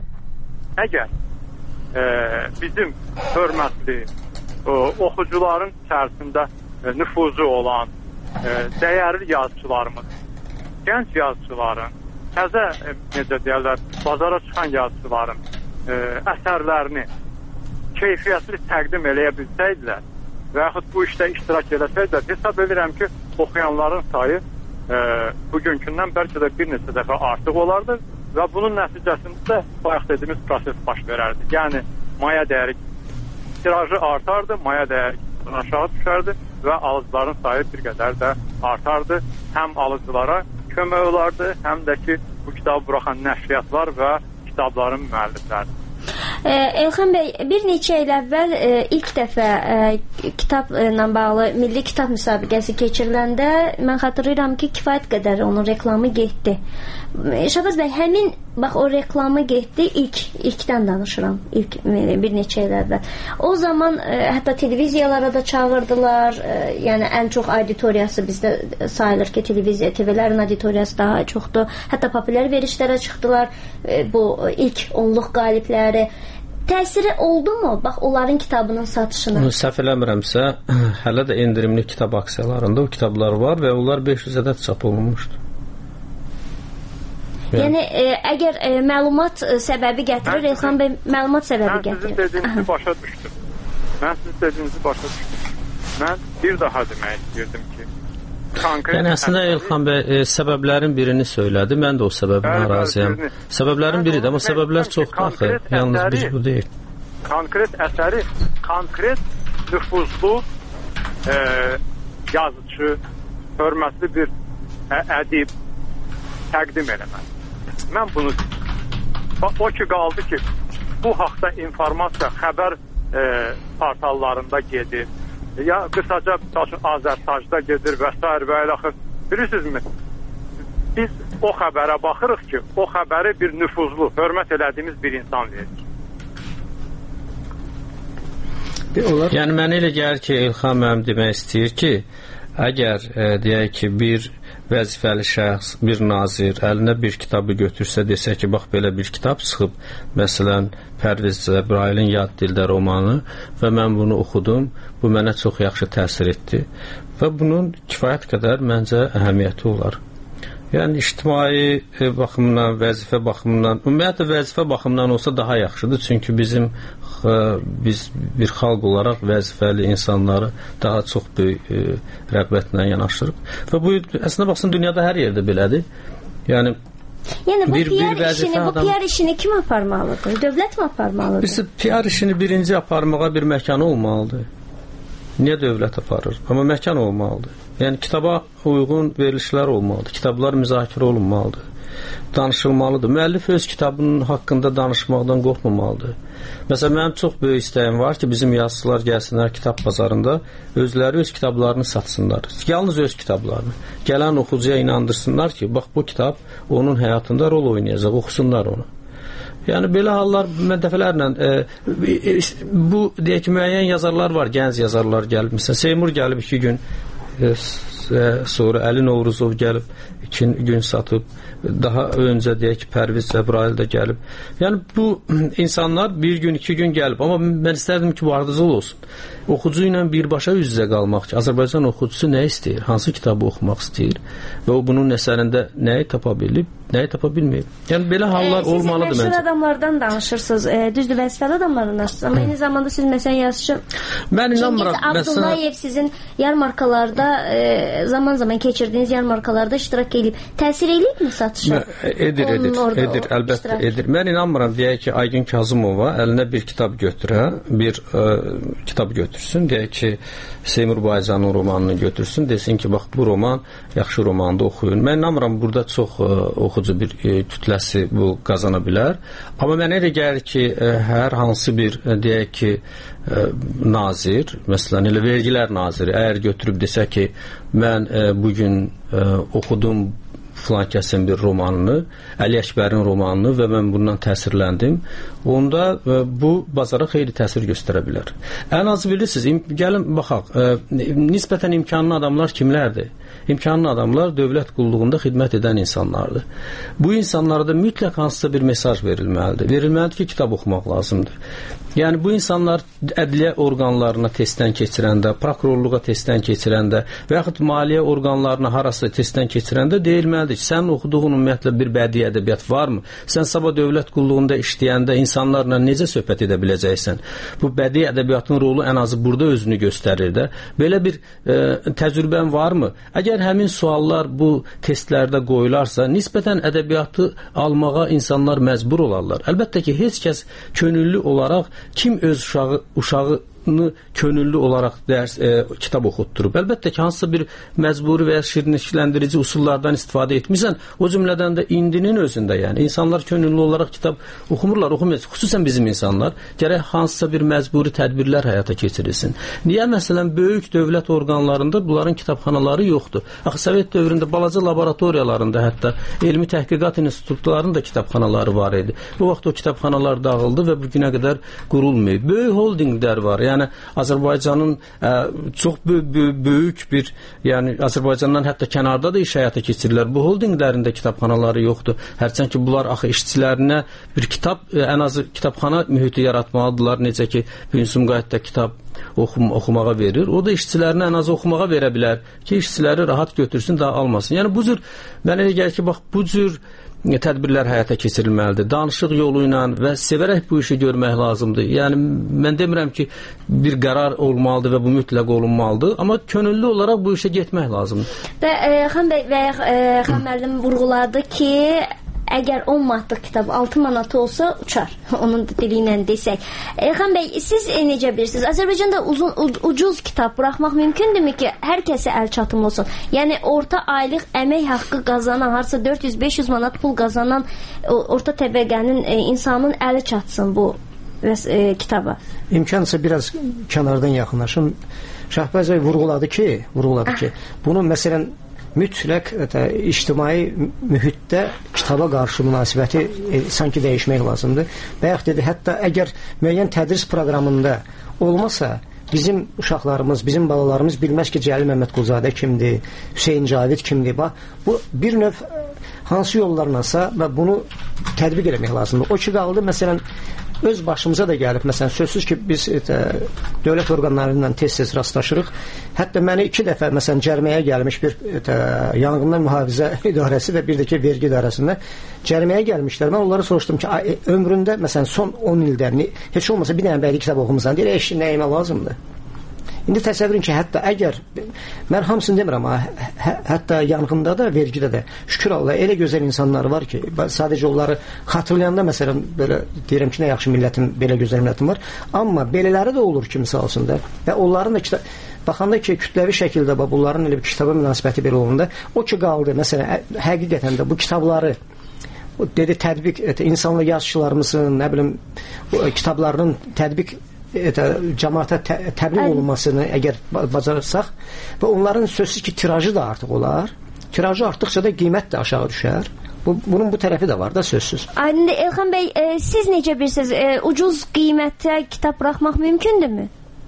Əgər e, bizim hörmətli e, oxucuların içərisində e, nüfuzu olan E, dəyərli yazıçılarımız, gənc yazıçıların, təzə e, necə deyərlər, bazara çıxan yazıçıların e, əsərlərini keyfiyyətli təqdim eləyə bilsəydilər və yaxud bu işdə iştirak eləsəydilər, hesab edirəm ki, oxuyanların sayı e, bugünkündən bəlkə də bir neçə dəfə artıq olardı və bunun nəticəsində bayaq dediyimiz proses baş verərdi. Yəni, maya dəyəri tirajı artardı, maya dəyəri aşağı düşərdi və alıcıların sayı bir qədər də artardı. Həm alıcılara kömək olardı, həm də ki, bu kitabı buraxan nəşriyyatlar və kitabların müəllifləri. E, Elxan bəy, bir neçə il əvvəl e, ilk dəfə e, kitabla bağlı milli kitab müsabiqəsi keçiriləndə mən xatırlayıram ki, kifayət qədər onun reklamı getdi. Şahbaz bəy, həmin bax o reklamı getdi, ilk ilkdən danışıram, ilk bir neçə il əvvəl. O zaman e, hətta televiziyalara da çağırdılar, e, yəni ən çox auditoriyası bizdə sayılır ki, televiziya, T V-lərin auditoriyası daha çoxdur. Hətta populyar verişlərə çıxdılar e, bu ilk onluq qalibləri. Təsiri oldu mu? Bax, onların kitabının satışına. Səhv eləmirəmsə, hələ də endirimli kitab aksiyalarında o kitablar var və onlar beş yüz ədəd çap olunmuşdur. Yəni, e, əgər e, məlumat e, səbəbi gətirir, Elxan bəy, məlumat səbəbi gətirir. Mən sizin dediyinizi başa düşdüm. Mən sizin dediyinizi başa düşdüm. Mən bir daha demək istəyirdim ki, konkret... Yəni, əslində Elxan bəy, e, səbəblərin birini söylədi, mən də o səbəbinə razıyam. Səbəblərin biridir, amma səbəblər çoxdur axı, yalnız biz bu deyil. Konkret əsəri, konkret nüfuzlu e, yazıcı, hörmətli bir ə, ədib təqdim eləmək. Mən bunu o ki qaldı ki, bu haqda informasiya xəbər e, portallarında gedir, ya qısaca Azərtajda gedir və s. və elə axır. Bilirsinizmi? Biz o xəbərə baxırıq ki, o xəbəri bir nüfuzlu, hörmət elədiyimiz bir insan verir. Onlar... Yəni mənə elə gəlir ki, İlham mənim demək istəyir ki, əgər e, deyək ki, bir vəzifəli şəxs, bir nazir əlinə bir kitabı götürsə, desə ki, bax belə bir kitab çıxıb, məsələn, Pərviz Cəbrailin Yad dildə romanı və mən bunu oxudum, bu mənə çox yaxşı təsir etdi və bunun kifayət qədər məncə əhəmiyyəti olar. Yəni ictimai baxımdan, vəzifə baxımından, ümumiyyətlə vəzifə baxımından olsa daha yaxşıdır. Çünki bizim biz bir xalq olaraq vəzifəli insanları daha çox böyük e, rəğbətlə yanaşırıq. Və bu əslində baxsın dünyada hər yerdə belədir. Yəni Yəni bu bir, P R bir işini, adam... bu P R işini kim aparmalıdır? Dövlət mi aparmalıdır? Biz P R işini birinci aparmağa bir məkanı olmalıdır. Niyə dövlət aparır? Amma məkan olmalıdır. Yəni kitaba uyğun verilişlər olmalıdır. Kitablar müzakirə olunmalıdır. Danışılmalıdır. Müəllif öz kitabının haqqında danışmaqdan qorxmamalıdır. Məsələn, mənim çox böyük istəyim var ki, bizim yazıçılar gəlsinlər kitab bazarında, özləri öz kitablarını satsınlar. Yalnız öz kitablarını. Gələn oxucuya inandırsınlar ki, bax bu kitab onun həyatında rol oynayacaq, oxusunlar onu. Yəni belə hallar mən dəfələrlə e, e, bu deyək ki, müəyyən yazarlar var, gənc yazarlar gəlib. Məsələn, Seymur gəlib iki gün e, sonra Əli Novruzov gəlib iki gün satıb. Daha öncə deyək ki, Pərviz Cəbrail də gəlib. Yəni bu insanlar bir gün, iki gün gəlib. Amma mən istərdim ki, bu ardıcıl olsun. Oxucu ilə birbaşa üz-üzə qalmaq ki, Azərbaycan oxucusu nə istəyir? Hansı kitabı oxumaq istəyir? Və o bunun əsərində nəyi tapa bilib, nəyi tapa bilməyib? Yəni belə hallar e, olmalıdır məncə. Siz məşhur adamlardan danışırsınız. E, düzdür, vəzifəli adamlardan danışırsınız. Amma eyni zamanda siz məsələn yazışı mən inanmıram. Cengiz Abdullayev sizin yarmarkalarda e, zaman zaman keçirdiyiniz yarmarkalarda iştirak edib. Təsir edib mi satışa? Edir, edir, edir, əlbəttə edir. Mən inanmıram, deyək ki, Aygün Kazımova əlinə bir kitab götürə, bir ə, kitab götürsün, deyək ki, Seymur Baycanın romanını götürsün, desin ki, bax, bu roman yaxşı romandı, oxuyun. Mən inanmıram, burada çox ə, oxucu bir ə, kütləsi bu qazana bilər. Amma mən elə gəlir ki, ə, hər hansı bir, ə, deyək ki, ə, nazir, məsələn, elə vergilər naziri, əgər götürüb desə ki, mən ə, bugün ə, oxudum filan kəsin bir romanını, Əli Əkbərin romanını və mən bundan təsirləndim, onda e, bu bazara xeyli təsir göstərə bilər. Ən azı bilirsiniz, im gəlin baxaq, e, nisbətən imkanlı adamlar kimlərdir? İmkanlı adamlar dövlət qulluğunda xidmət edən insanlardır. Bu insanlara da mütləq hansısa bir mesaj verilməlidir. Verilməlidir ki, kitab oxumaq lazımdır. Yəni bu insanlar ədliyyə orqanlarına testdən keçirəndə, prokurorluğa testdən keçirəndə və yaxud maliyyə orqanlarına harasa testdən keçirəndə deyilməlidir ki, sənin oxuduğun ümumiyyətlə bir bədii ədəbiyyat varmı? Sən sabah dövlət qulluğunda işləyəndə insanlarla necə söhbət edə biləcəksən? Bu bədii ədəbiyyatın rolu ən azı burada özünü göstərir də. Belə bir e, təcrübən varmı? Əgər həmin suallar bu testlərdə qoyularsa, nisbətən ədəbiyyatı almağa insanlar məcbur olarlar. Əlbəttə ki, heç kəs könüllü olaraq kim öz uşağı, uşağı könüllü olaraq dərs, e, kitab oxutdurub. Əlbəttə ki, hansısa bir məcburi və ya şirinləşdirici üsullardan istifadə etmirsən, o cümlədən də indinin özündə, yəni insanlar könüllü olaraq kitab oxumurlar, oxumuyor. Xüsusən bizim insanlar gərək hansısa bir məcburi tədbirlər həyata keçirilsin. Niyə məsələn böyük dövlət orqanlarında bunların kitabxanaları yoxdur? Axı Sovet dövründə balaca laboratoriyalarında, hətta elmi təhqiqat institutlarının da kitabxanaları var idi. Bu vaxt o kitabxanalar dağıldı və bu günə qədər qurulmayıb. Böyük holdinglər var. Yəni Azərbaycanın ə, çox böyük, böyük bir, yəni Azərbaycandan hətta kənarda da iş həyata keçirirlər. Bu holdinglərin də kitabxanaları yoxdur. Hərçənd ki, bunlar axı işçilərinə bir kitab, ən azı kitabxana mühiti yaratmalıdırlar. Necə ki, Sumqayıtda kitab oxum, oxumağa verir. O da işçilərinə ən azı oxumağa verə bilər ki, işçiləri rahat götürsün, daha almasın. Yəni bu cür, mənə elə gəlir ki, bax bu cür tədbirlər həyata keçirilməlidir. Danışıq yolu ilə və sevərək bu işi görmək lazımdır. Yəni mən demirəm ki, bir qərar olmalıdır və bu mütləq olunmalıdır, amma könüllü olaraq bu işə getmək lazımdır. Və e, Xan bəy və e, Xan müəllim vurğuladı ki, əgər on manatlıq kitab altı manatı olsa uçar. Onun dili ilə desək. Elxan bəy, siz necə bilirsiniz? Azərbaycanda uzun ucuz kitab buraxmaq mümkündürmü ki, hər kəsə əl çatımlı olsun? Yəni orta aylıq əmək haqqı qazanan, harca dörd yüz beş yüz manat pul qazanan orta təbəqənin e, insanın əli çatsın bu e, kitaba. İmkansa biraz kənardan yaxınlaşım. Şahbəzəy vurğuladı ki, vurğuladı ki, bunu məsələn mütləq ətə, ictimai mühitdə kitaba qarşı münasibəti e, sanki dəyişmək lazımdır. Bayaq dedi, hətta əgər müəyyən tədris proqramında olmasa, bizim uşaqlarımız, bizim balalarımız bilməz ki, Cəlil Məmmədquluzadə kimdir, Hüseyn Cavid kimdir. Bax, bu bir növ hansı yollarlasa və bunu tətbiq eləmək lazımdır. O ki qaldı, məsələn, öz başımıza da gəlib. Məsələn, sözsüz ki, biz etə, dövlət orqanları ilə tez-tez rastlaşırıq. Hətta məni iki dəfə, məsələn, cəriməyə gəlmiş bir etə, yanğından mühafizə idarəsi və bir də ki, vergi idarəsində cəriməyə gəlmişlər. Mən onlara soruşdum ki, ömründə, məsələn, son on ildə heç olmasa bir dənə bəylik kitab oxumusan, deyir, eşki nəyimə lazımdır? İndi təsəvvürün ki, hətta əgər, mən hamısını demirəm, hə, hətta yanğında da, vergidə də, şükür Allah, elə gözəl insanlar var ki, sadəcə onları xatırlayanda, məsələn, belə deyirəm ki, nə yaxşı millətim, belə gözəl millətim var, amma belələri də olur ki, misal üçün də, və onların da kitab, baxanda ki, kütləvi şəkildə, bunların elə bir kitaba münasibəti belə olunda, o ki qaldı, məsələn, həqiqətən də bu kitabları, dedi, tədbiq, insanlı yazıçılarımızın, nə bilim, kitablarının tədbiq Etə, cəmaata tə, təbliğ olunmasını əgər bacarırsaq və onların sözsüz ki, tirajı da artıq olar. Tirajı artdıqca da qiymət də aşağı düşər. Bu, bunun bu tərəfi də var da sözsüz. Aydın, Elxan bəy, e, siz necə bilirsiniz, e, ucuz qiymətə kitab buraxmaq mümkündürmü?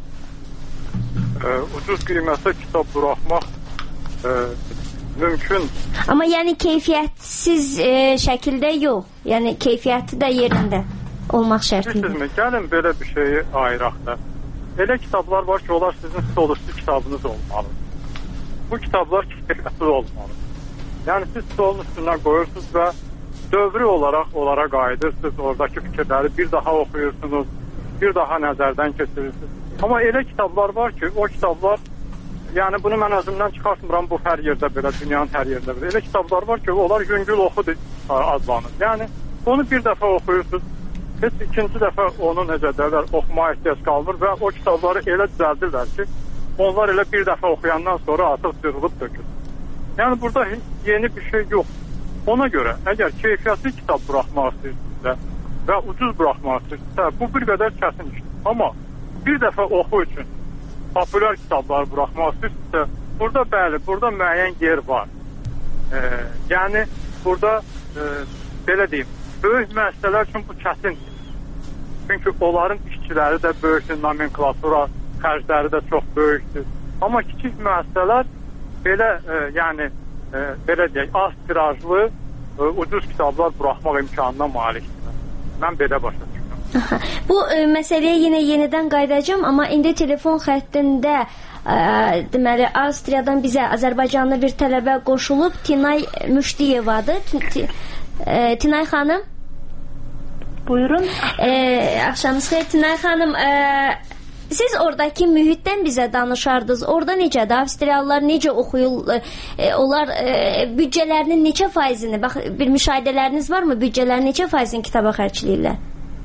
E, ucuz qiymətə kitab buraxmaq e, mümkün. Amma yəni keyfiyyətsiz e, şəkildə yox. Yəni keyfiyyəti də yerində olmaq şərtidir. Bilirsizmi, gəlin belə bir şeyi ayıraq da. Elə kitablar var ki, onlar sizin stolüstü kitabınız olmalı. Bu kitablar keyfiyyətli olmalı. Yəni siz stolun üstündən qoyursunuz və dövrü olaraq onlara qayıdırsınız, oradakı fikirləri bir daha oxuyursunuz, bir daha nəzərdən keçirirsiniz. Amma elə kitablar var ki, o kitablar, yəni bunu mən özümdən çıxartmıram, bu hər yerdə belə, dünyanın hər yerində belə. Elə kitablar var ki, onlar yüngül oxu adlanır. Yəni onu bir dəfə oxuyursunuz, heç ikinci dəfə onu necə deyirlər, oxumaya ehtiyac qalmır və o kitabları elə düzəldirlər ki, onlar elə bir dəfə oxuyandan sonra artıq cırılıb dökülür. Yəni burada yeni bir şey yox. Ona görə, əgər keyfiyyətli kitab buraxmaq istəyirsinizsə və ucuz buraxmaq istəyirsinizsə, bu bir qədər kəsin işdir. Amma bir dəfə oxu üçün populyar kitabları buraxmaq istəyirsinizsə, burada bəli, burada müəyyən yer var. E, yəni, burada e, belə deyim, böyük müəssisələr üçün bu çətindir. Çünki onların işçiləri də böyükdür, nomenklatura xərcləri də çox böyükdür. Amma kiçik müəssisələr belə, e, yəni, e, belə deyək, az tirajlı, e, ucuz kitablar buraxmaq imkanına malikdir. Mən belə başa düşürəm. Bu e, məsələyə yenə yenidən qayıdacağım, amma indi telefon xəttində e, deməli, Avstriyadan bizə Azərbaycanlı bir tələbə qoşulub, Tinay Müşdiyevadır. E, Tinay xanım. Buyurun. E, axşamınız xeyir Tinay xanım. E, siz oradakı mühitdən bizə danışardınız. Orada necədir? Avstriyalılar necə oxuyurlar? E, onlar e, büdcələrinin neçə faizini, bax, bir müşahidələriniz varmı? Büdcələrin neçə faizini kitaba xərcləyirlər?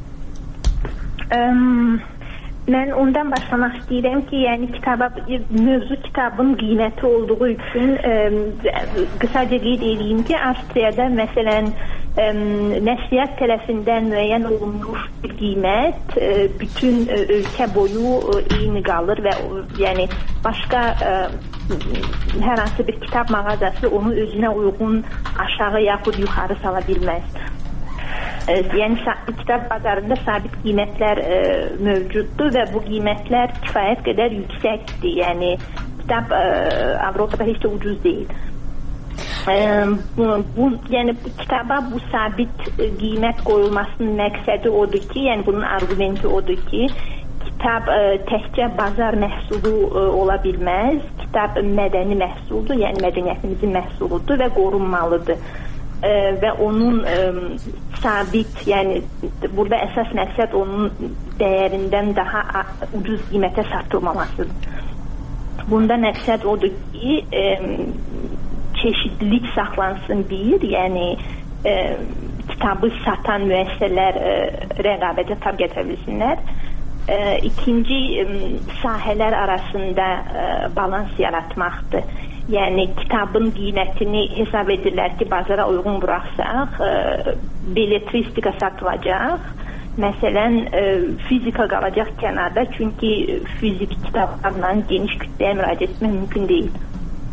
Um, mən ondan başlamaq istəyirəm ki, yəni kitaba, mövzu kitabın qiyməti olduğu üçün um, qısaca qeyd edeyim ki, Avstriyada məsələn nəşriyyat tərəfindən müəyyən olunmuş bir qiymət bütün ölkə boyu eyni qalır və yəni başqa hər hansı bir kitab mağazası onu özünə uyğun aşağı yaxud yuxarı sala bilməz. Yəni kitab bazarında sabit qiymətlər mövcuddur və bu qiymətlər kifayət qədər yüksəkdir. Yəni kitab Avropada heç də ucuz deyil. Bu, bu, yəni kitaba bu sabit qiymət qoyulmasının məqsədi odur ki, yəni bunun argumenti odur ki, kitab ə, təkcə bazar məhsulu ə, ola bilməz, kitab mədəni məhsuldur, yəni mədəniyyətimizin məhsuludur və qorunmalıdır. Ə, və onun ə, sabit, yəni burada əsas məqsəd onun dəyərindən daha ucuz qiymətə satılmamasıdır. Bunda məqsəd odur ki, ə, çeşidlilik saxlansın bir, yəni e, kitabı satan müəssisələr e, rəqabətə tab gətirə bilsinlər. E, ikinci e, sahələr arasında e, balans yaratmaqdır. Yəni kitabın qiymətini hesab edirlər ki, bazara uyğun buraxsaq, e, belletristika satılacaq. Məsələn, e, fizika qalacaq kənarda, çünki fizik kitablarla geniş kütləyə müraciət etmək mümkün deyil.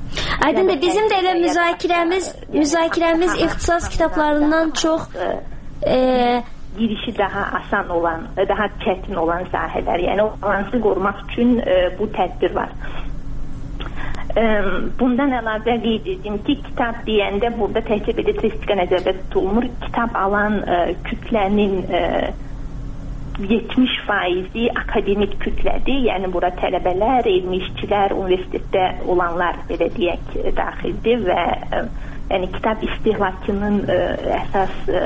Aydındır, bizim də elə müzakirəmiz, müzakirəmiz ixtisas kitablarından çox e, girişi daha asan olan, daha çətin olan sahələr. Yəni o balansı qorumaq üçün e, bu tədbir var. E, bundan əlavə qeyd edim ki, kitab deyəndə burada təkcə belletristika nəzərdə tutulmur. Kitab alan e, kütlənin e, yetmiş faizi akademik kütlədir. Yəni bura tələbələr, elmi işçilər, universitetdə olanlar belə deyək daxildir və e, yəni kitab istehlakının e, əsas e,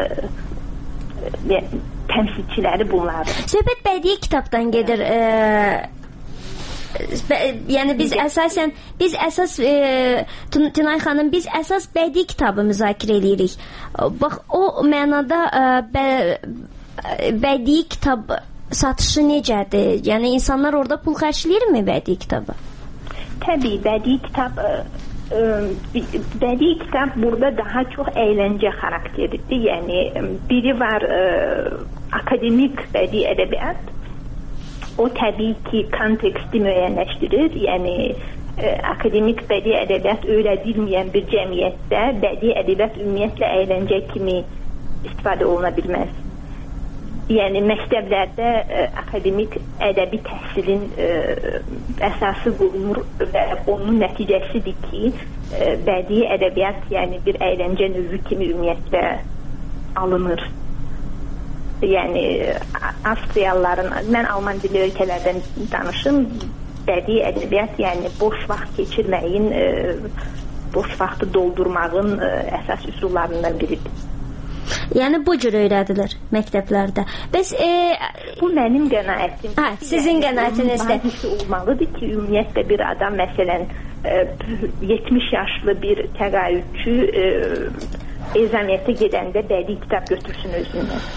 təmsilçiləri bunlardır. Söhbət bədii kitabdan gedir. E, bə, yəni biz əsasən biz əsas e, Tünay xanım biz əsas bədii kitabı müzakirə edirik. Bax o mənada e, bə, bədii kitab satışı necədir? Yəni insanlar orada pul xərcləyirmi bədii kitabı? Təbii bədii kitab e, bədii kitab burada daha çox əyləncə xarakteridir. Yəni biri var e, akademik bədii ədəbiyyat. O təbii ki konteksti müəyyənləşdirir. Yəni e, akademik bədii ədəbiyyat öyrədilməyən bir cəmiyyətdə bədii ədəbiyyat ümumiyyətlə əyləncə kimi istifadə oluna bilməz. Yəni məktəblərdə e, akademik ədəbi təhsilin e, əsası qoyulur və onun nəticəsidir ki, e, bədii ədəbiyyat yəni bir əyləncə növü kimi ümumiyyətlə alınır. Yəni Avstriyalıların, mən Alman dilli ölkələrdən danışım, bədii ədəbiyyat yəni boş vaxt keçirməyin, e, boş vaxtı doldurmağın e, əsas üsullarından biridir. Yəni bu cür öyrədilir məktəblərdə. Bəs e, bu mənim qənaətim. Hə, sizin qənaətinizdə olmalıdır ki, ümumiyyətlə bir adam məsələn e, yetmiş yaşlı bir təqaüdçü e, ezamiyyətə gedəndə bədii kitab götürsün özündən.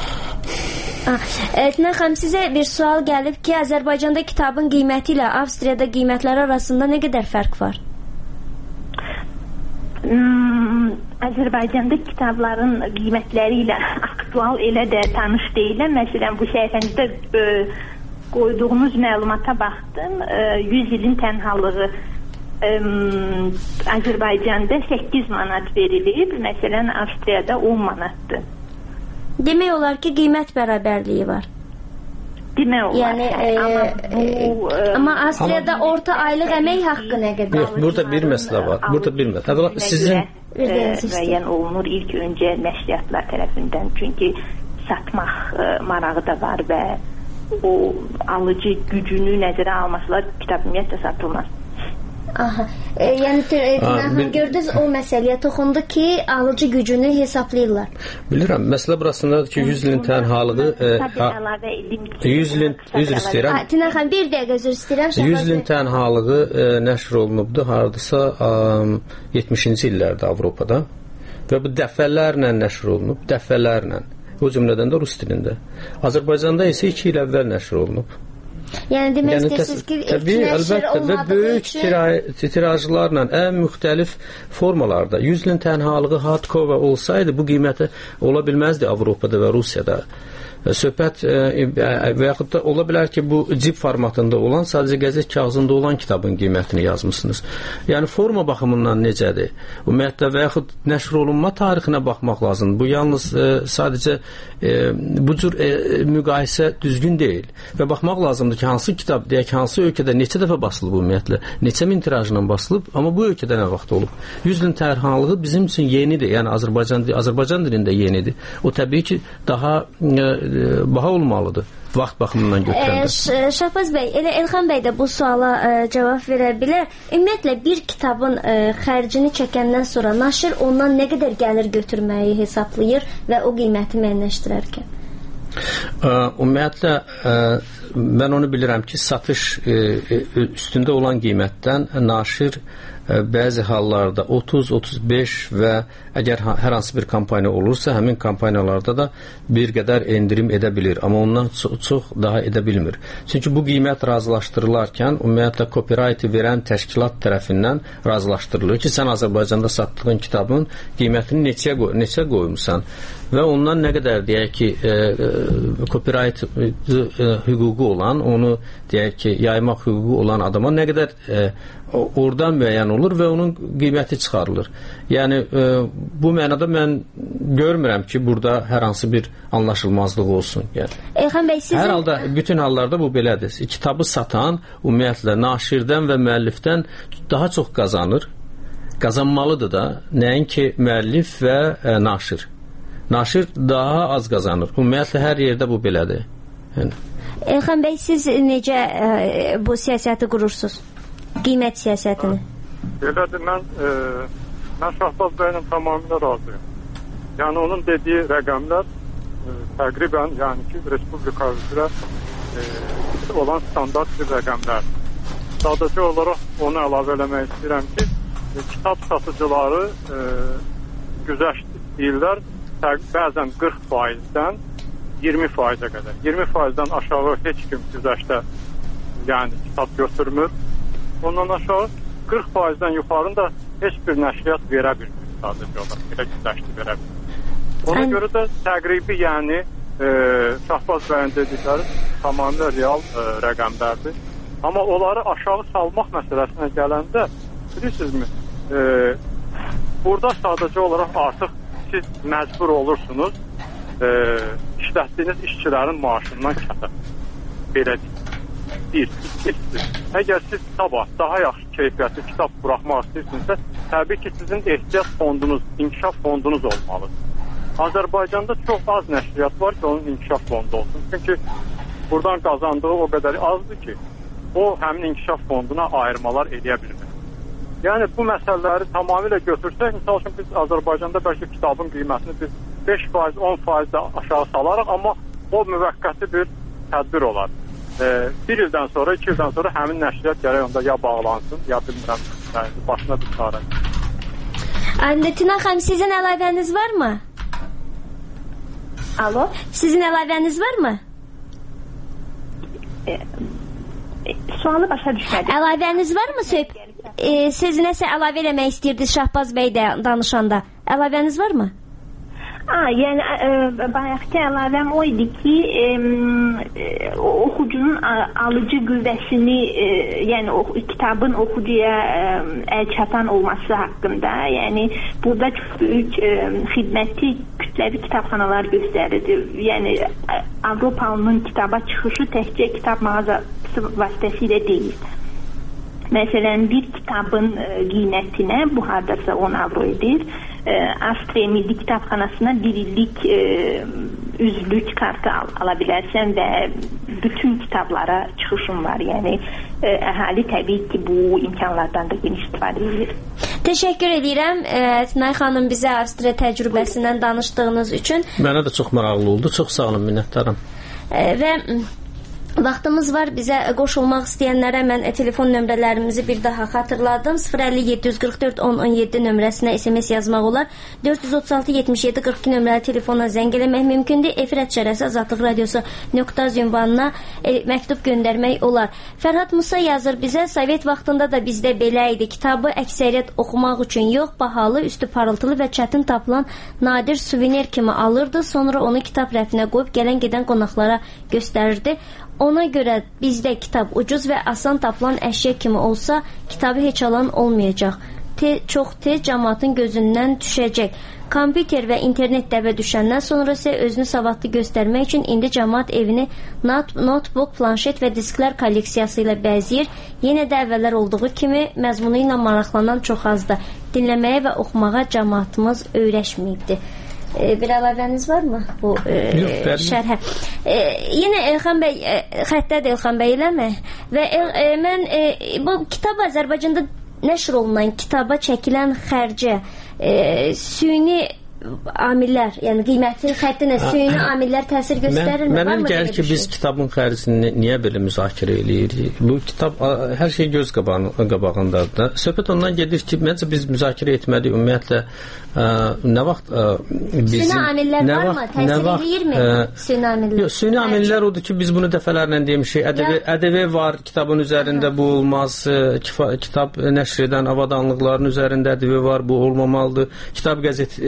Tünay xanım, sizə bir sual gəlib ki, Azərbaycanda kitabın qiyməti ilə Avstriyada qiymətləri arasında nə qədər fərq var? Hmm, Azərbaycanda kitabların qiymətləri ilə aktual elə də tanış deyiləm. Məsələn, bu səhifənizdə e, qoyduğunuz məlumata baxdım. E, yüz ilin tənhalığı e, Azərbaycanda səkkiz manat verilir. Məsələn, Avstriyada on manatdır. Demək olar ki, qiymət bərabərliyi var. Demək olar. Yəni, e, amma, bu, e, amma Avstriyada amma, orta aylıq əmək haqqı nə qədər? Yox, burada bir məsələ var. Burada bir məsələ. Əvvəla sizin müəyyən olunur ilk öncə nəşriyyatlar tərəfindən. Çünki satmaq e, marağı da var və o alıcı gücünü nəzərə almasılar kitab ümumiyyətlə satılmaz. Aha. E, yəni Tünay gördünüz o məsələyə toxundu ki, alıcı gücünü hesablayırlar. Bilirəm, məsələ burasındadır ki, yüz ilin tənhalığı yüz ilin üzr istəyirəm. Tünay xanım, bir dəqiqə üzr istəyirəm. yüz ilin tənhalığı e, nəşr olunubdu hardasa yetmişinci illərdə Avropada və bu dəfələrlə nəşr olunub, dəfələrlə. O cümlədən də rus dilində. Azərbaycanda isə iki il əvvəl nəşr olunub. Yəni demək yəni, istəyirsiniz ki, təbii, əlbəttə və böyük üçün... tirajlarla, ən müxtəlif formalarda yüz ilin tənhalığı hardcover olsaydı bu qiyməti ola bilməzdi Avropada və Rusiyada. Söhbət e, və yaxud da ola bilər ki, bu cib formatında olan, sadəcə qəzet kağızında olan kitabın qiymətini yazmısınız. Yəni forma baxımından necədir? Ümumiyyətlə və yaxud nəşr olunma tarixinə baxmaq lazımdır. Bu yalnız e, sadəcə e, bu cür e, müqayisə düzgün deyil. Və baxmaq lazımdır ki, hansı kitab, deyək, hansı ölkədə neçə dəfə basılıb ümumiyyətlə, neçə min tirajla basılıb, amma bu ölkədə nə vaxt olub? yüz ilin tənhalığı bizim üçün yenidir. Yəni Azərbaycan, Azərbaycan dilində yenidir. O təbii ki, daha e, baha olmalıdır vaxt baxımından götürəndə. E, Şahbaz bəy, elə Elxan bəy də bu suala e, cavab verə bilər. Ümumiyyətlə bir kitabın e, xərcini çəkəndən sonra naşir ondan nə qədər gəlir götürməyi hesablayır və o qiyməti müəyyənləşdirərkən? E, ümumiyyətlə e, mən onu bilirəm ki, satış e, üstündə olan qiymətdən naşir bəzi hallarda otuz otuz beş və əgər hər hansı bir kampaniya olursa, həmin kampaniyalarda da bir qədər endirim edə bilir, amma ondan çox, çox daha edə bilmir. Çünki bu qiymət razılaşdırılarkən ümumiyyətlə copyrighti verən təşkilat tərəfindən razılaşdırılır ki, sən Azərbaycanda satdığın kitabın qiymətini neçəyə, qoy, neçəyə qoyumsan və ondan nə qədər deyək ki, e, e, copyright e, hüququ olan, onu deyək ki, yaymaq hüququ olan adama nə qədər e, oradan müəyyən olur və onun qiyməti çıxarılır. Yəni e, bu mənada mən görmürəm ki, burada hər hansı bir anlaşılmazlıq olsun. Yəni. Elxan bəy, sizin... Hər halda, bütün hallarda bu belədir. Kitabı satan ümumiyyətlə naşirdən və müəllifdən daha çox qazanır. Qazanmalıdır da, nəinki müəllif və e, naşir. Naşir daha az qazanır. Ümumiyyətlə hər yerdə bu belədir. Yəni. Elxan bəy, siz necə e, bu siyasəti qurursunuz? Qiymət siyasətini? Belədir, mən, e, mən Şahbaz bəylə tamamilə razıyım. Yəni, onun dediyi rəqəmlər e, təqribən, yəni ki, Respublika üzrə e, olan standart bir rəqəmlər. Sadəcə olaraq onu əlavə eləmək istəyirəm ki, e, kitab satıcıları e, güzəşt deyirlər, bəzən qırx faizdən iyirmi faizə qədər. iyirmi faizdən aşağı heç kim güzəştə yəni kitab götürmür. Ondan aşağı qırx faizdən yuxarı da heç bir nəşriyyat verə bilmir sadəcə olaraq. Belə güzəşti verə bilmir. Ona Ən... görə də təqribi yəni e, Şahbaz bəyin dedikləri tamamilə real e, rəqəmlərdir. Amma onları aşağı salmaq məsələsinə gələndə bilirsinizmi, e, burada sadəcə olaraq artıq siz məcbur olursunuz e, işlətdiyiniz işçilərin maaşından kəsə. Belə bir, ikisi. Əgər siz kitaba daha yaxşı keyfiyyətli kitab buraxmaq istəyirsinizsə, təbii ki, sizin ehtiyac fondunuz, inkişaf fondunuz olmalıdır. Azərbaycanda çox az nəşriyyat var ki, onun inkişaf fondu olsun. Çünki buradan qazandığı o qədər azdır ki, o həmin inkişaf fonduna ayırmalar edə bilmir. Yəni, bu məsələləri tamamilə götürsək, misal üçün biz Azərbaycanda bəlkə kitabın qiymətini biz beş faiz, on faiz də aşağı salarıq, amma o müvəqqəti bir tədbir olar. E, bir ildən sonra, iki ildən sonra həmin nəşriyyat gərək onda ya bağlansın, ya bilmirəm, yəni, başına bir çarə. Tina xanım, sizin əlavəniz varmı? Alo? Sizin əlavəniz varmı? E, e, sualı başa düşmədim. Əlavəniz varmı? Söhb e, siz nəsə əlavə eləmək istəyirdiniz Şahbaz bəy də danışanda. Əlavəniz varmı? Aa, yəni e, bayaqki əlavəm o idi ki, e, e, oxucunun alıcı qüvvəsini, e, yəni o, kitabın oxucuya e, əl çatan olması haqqında, yəni burada çox böyük e, xidməti kütləvi kitabxanalar göstərilir. Yəni Avropalının kitaba çıxışı təkcə kitab mağazası vasitəsilə deyil. Məsələn, bir kitabın e, qiymətinə, bu hardasa on avro edir, e, Avstriya Milli Kitabxanasına bir illik e, üzvlük kartı al, ala bilərsən və bütün kitablara çıxışın var. Yəni, e, əhali təbii ki, bu imkanlardan da geniş istifadə edir. Təşəkkür edirəm e, Tinay xanım bizə Avstriya təcrübəsindən danışdığınız üçün. Mənə də çox maraqlı oldu. Çox sağ olun, minnətdaram. E, və vaxtımız var, bizə qoşulmaq istəyənlərə mən telefon nömrələrimizi bir daha xatırladım. sıfır əlli yeddi yüz qırx dörd on on yeddi nömrəsinə S M S yazmaq olar. dörd yüz otuz altı yetmiş yeddi qırx iki nömrəli telefona zəng eləmək mümkündür. Efir ətçərəsi Azadlıq Radiosu nöqtə az ünvanına e, məktub göndərmək olar. Fərhad Musa yazır bizə, Sovet vaxtında da bizdə belə idi. Kitabı əksəriyyət oxumaq üçün yox, bahalı, üstü parıltılı və çətin tapılan nadir suvenir kimi alırdı. Sonra onu kitab rəfinə qoyub gələn gedən qonaqlara göstərirdi. Ona görə bizdə kitab ucuz və asan tapılan əşya kimi olsa, kitabı heç alan olmayacaq. Te, çox tez cəmaatın gözündən düşəcək. Kompüter və internet dəbə düşəndən sonra isə özünü savadlı göstərmək üçün indi cəmaat evini not, notebook, planşet və disklər kolleksiyası ilə bəzəyir. Yenə də əvvəllər olduğu kimi məzmunu ilə maraqlanan çox azdır. Dinləməyə və oxumağa cəmaatımız öyrəşməyibdir. E, bir əlavəniz varmı bu e, Yox, şərhə? E, yenə Elxan bəy, e, xəttədir Elxan bəy eləmi? Və e, e, mən e, bu kitab Azərbaycanda nəşr olunan kitaba çəkilən xərcə e, süni amillər, yəni qiymətin xəttinə süni amillər təsir göstərirmi? Mən, mənə gəlir ki, biz kitabın xərcini niyə belə müzakirə eləyirik? Bu kitab hər şey göz qabağındadır. Söhbət ondan gedir ki, məncə biz müzakirə etməliyik ümumiyyətlə ə, nə vaxt ə, bizim... Süni amillər nə varmı? Vaxt, təsir vaxt, eləyirmi? Ə, süni amillər. Yox, süni amillər odur ki, biz bunu dəfələrlə demişik. Ədəbi, ədəbi var, kitabın üzərində bu olmaz. Kifa, kitab nəşr edən avadanlıqların üzərində ədəbi var, bu olmamalıdır. Kitab qəzet, e,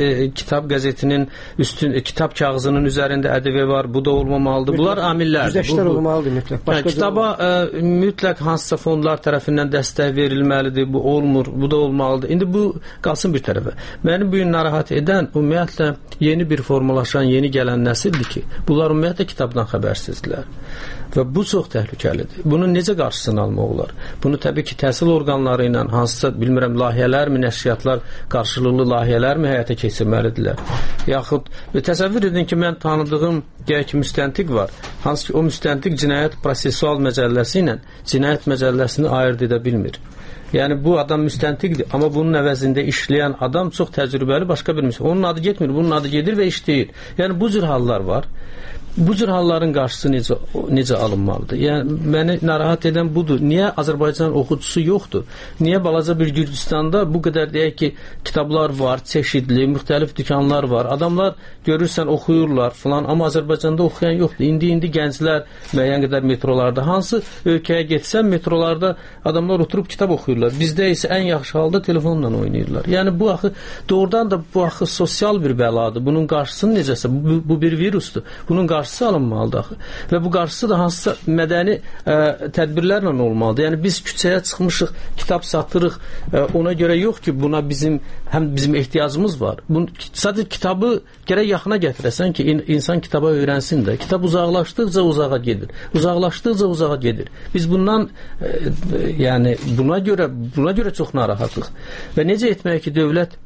kitab qəzetinin üstün, kitab kağızının üzərində ədəbi var, bu da olmamalıdır. Bunlar amillərdir. Güzəştlər olmalıdır mütləq. Yəni, kitaba ə, mütləq hansısa fondlar tərəfindən dəstək verilməlidir, bu olmur, bu da olmalıdır. İndi bu qalsın bir tərəfə. Məni bu gün narahat edən ümumiyyətlə yeni bir formalaşan, yeni gələn nəsildir ki, bunlar ümumiyyətlə kitabdan xəbərsizdilər. Və bu çox təhlükəlidir. Bunun necə qarşısını almaq olar? Bunu təbii ki, təhsil orqanları ilə hansısa, bilmirəm, layihələrmi, nəşriyyatlar, qarşılıqlı layihələrmi həyata keçirməlidirlər? Yaxud, təsəvvür edin ki, mən tanıdığım gəl ki, müstəntiq var. Hansı ki, o müstəntiq cinayət prosesual məcəlləsi ilə cinayət məcəlləsini ayırt edə bilmir. Yəni, bu adam müstəntiqdir, amma bunun əvəzində işləyən adam çox təcrübəli başqa bir müstəntiq. Onun adı getmir, bunun adı gedir və işləyir. Yəni, bu cür hallar var. Bu cür halların qarşısı necə, necə alınmalıdır? Yəni, məni narahat edən budur. Niyə Azərbaycan oxucusu yoxdur? Niyə balaca bir Gürcüstanda bu qədər deyək ki, kitablar var, çeşidli, müxtəlif dükanlar var. Adamlar görürsən, oxuyurlar falan, amma Azərbaycanda oxuyan yoxdur. İndi-indi gənclər müəyyən qədər metrolarda, hansı ölkəyə getsən, metrolarda adamlar oturub kitab oxuyurlar. Bizdə isə ən yaxşı halda telefonla oynayırlar. Yəni, bu axı, doğrudan da bu axı sosial bir bəladır. Bunun qarşısını necəsə, bu, bu bir virusdur. Bunun qarşısını qarşısı alınmalıdır axı. Və bu qarşısı da hansısa mədəni ə, tədbirlərlə olmalıdır. Yəni biz küçəyə çıxmışıq, kitab satırıq. Ə, ona görə yox ki, buna bizim həm bizim ehtiyacımız var. Bunu sadəcə kitabı gərək yaxına gətirəsən ki, in, insan kitaba öyrənsin də. Kitab uzaqlaşdıqca uzağa gedir. Uzaqlaşdıqca uzağa gedir. Biz bundan ə, yəni buna görə buna görə çox narahatıq. Və necə etmək ki, dövlət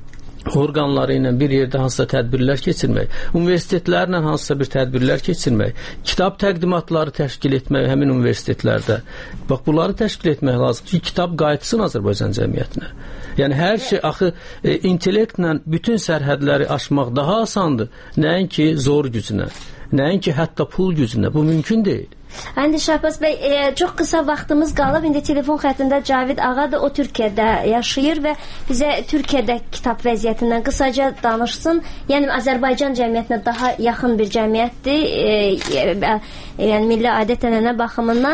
orqanları ilə bir yerdə hansısa tədbirlər keçirmək, universitetlərlə hansısa bir tədbirlər keçirmək, kitab təqdimatları təşkil etmək həmin universitetlərdə. Bax, bunları təşkil etmək lazım ki, kitab qayıtsın Azərbaycan cəmiyyətinə. Yəni, hər şey, axı, e, intellektlə bütün sərhədləri aşmaq daha asandır, nəinki zor gücünə, nəinki hətta pul gücünə. Bu mümkün deyil. İndi Şahbaz bəy, e, çox qısa vaxtımız qalıb. İndi telefon xəttində Cavid ağa da o Türkiyədə yaşayır və bizə Türkiyədə kitab vəziyyətindən qısaca danışsın. Yəni Azərbaycan cəmiyyətinə daha yaxın bir cəmiyyətdir. E, e, yəni milli adət-ənənə baxımından.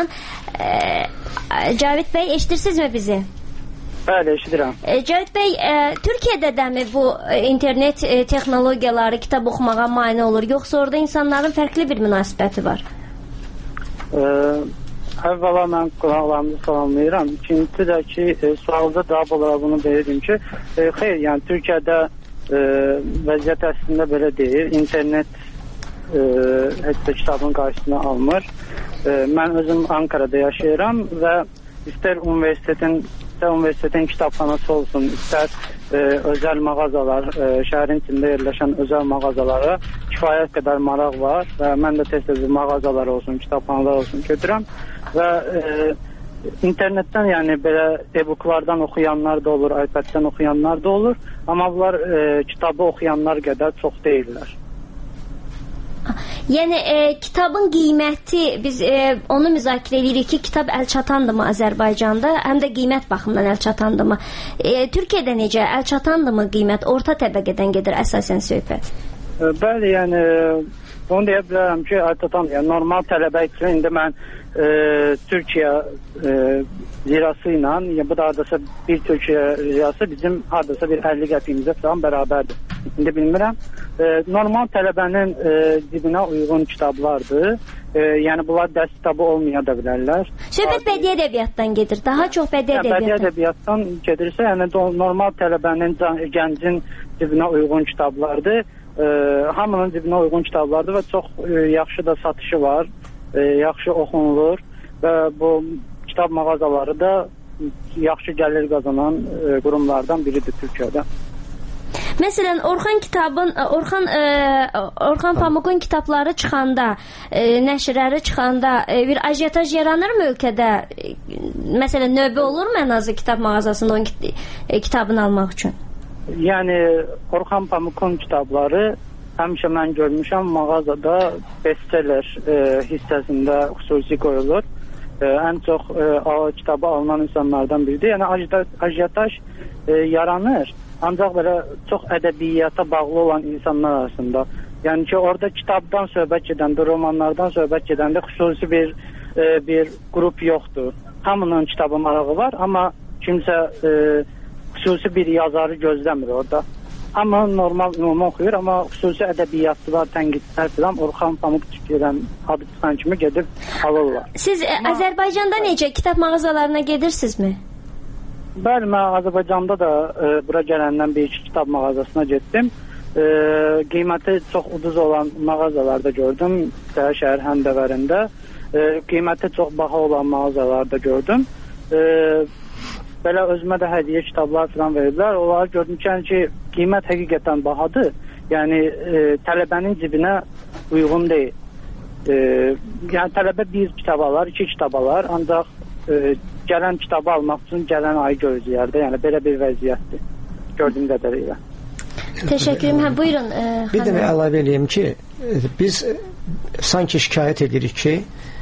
E, Cavid bəy, eşidirsinizmi bizi? Bəli, eşidirəm. E, Cavid bəy, e, Türkiyədə dəmi bu e, internet e, texnologiyaları kitab oxumağa mane olur, yoxsa orada insanların fərqli bir münasibəti var? Ə, əvvəla mən qonaqlarımızı salamlayıram. İkincisi də ki, e, sualda cavab olaraq bunu verirdim ki, e, xeyr, yəni Türkiyədə e, vəziyyət əslində belə deyil. İnternet e, heç də kitabın qarşısını almır. E, mən özüm Ankara'da yaşayıram və istər universitetin, istər universitetin kitabxanası olsun, istər e, özəl mağazalar, e, şəhərin içində yerləşən özəl mağazalara kifayət qədər maraq var və mən də tez-tez mağazalar olsun, kitabxanalar olsun gedirəm və e, internetdən, yəni belə e-booklardan oxuyanlar da olur, iPaddən oxuyanlar da olur, amma bunlar e, kitabı oxuyanlar qədər çox deyirlər. Yəni e, kitabın qiyməti, biz e, onu müzakirə edirik ki, kitab əlçatandırmı Azərbaycanda, həm də qiymət baxımından əlçatandırmı? E, Türkiyədə necə, əlçatandırmı qiymət? Orta təbəqədən gedir əsasən söhbət. E, bəli, yəni onu deyə bilərəm ki, əlçatandır. Yəni normal tələbə üçün indi mən e, Türkiyə e, lirası ilə, yəni bu da hardasa bir Türkiyə lirası bizim hardasa bir əlli qəpiyimizə falan bərabərdir. İndi bilmirəm. E, normal tələbənin e, dibinə uyğun kitablardır. E, yəni bunlar dərs kitabı olmaya da bilərlər. Söhbət bədii ədəbiyyatdan gedir. Daha çox bədii yəni, ədəbiyyatdan. Bədii ədəbiyyatdan gedirsə, yəni normal tələbənin, gəncin dibinə uyğun kitablardır. E, hamının dibinə uyğun kitablardır və çox e, yaxşı da satışı var. E, yaxşı oxunulur və bu kitab mağazaları da yaxşı gəlir qazanan e, qurumlardan biridir Türkiyədə. Məsələn, Orxan kitabın, Orxan e, Orxan Pamukun kitabları çıxanda, e, nəşrləri çıxanda e, bir ajitaj yaranırmı ölkədə? E, məsələn, növbə olurmu ən azı kitab mağazasında onun kit e, kitabını almaq üçün? Yəni, Orxan Pamukun kitabları həmişə mən görmüşəm mağazada bestseller e, hissəsində xüsusi qoyulur. E, ən çox e, o kitabı alınan insanlardan biridir. Yəni, ajitaj e, yaranır. Ancaq belə çox ədəbiyyata bağlı olan insanlar arasında. Yəni ki, orada kitabdan söhbət gedəndə, romanlardan söhbət gedəndə xüsusi bir e, bir qrup yoxdur. Hamının kitabı marağı var, amma kimsə e, xüsusi bir yazarı gözləmir orada. Amma normal ümumi oxuyur, amma xüsusi ədəbiyyatçılar, tənqidçilər filan Orxan Pamukçuqdan adı çıxan kimi gedib alırlar. Siz amma... Azərbaycanda necə kitab mağazalarına gedirsinizmi? Bəli, mən Azərbaycanda da e, bura gələndən bir iki kitab mağazasına getdim. E, qiyməti çox ucuz olan mağazalarda gördüm. Şəhər Həndəvərində. E, qiyməti çox baha olan mağazalarda gördüm. E, belə özümə də hədiyyə kitablar falan verirlər. Onları gördüm ki, yəni ki, qiymət həqiqətən bahadır. Yəni e, tələbənin cibinə uyğun deyil. E, yəni tələbə bir kitab alar, iki kitab alar, ancaq e, gələn kitabı almaq üçün gələn ayı gözləyər də. Yəni belə bir vəziyyətdir. Gördüyüm qədərilə. Təşəkkürüm. Hə, buyurun. E, bir də əlavə eləyim ki, biz sanki şikayət edirik ki,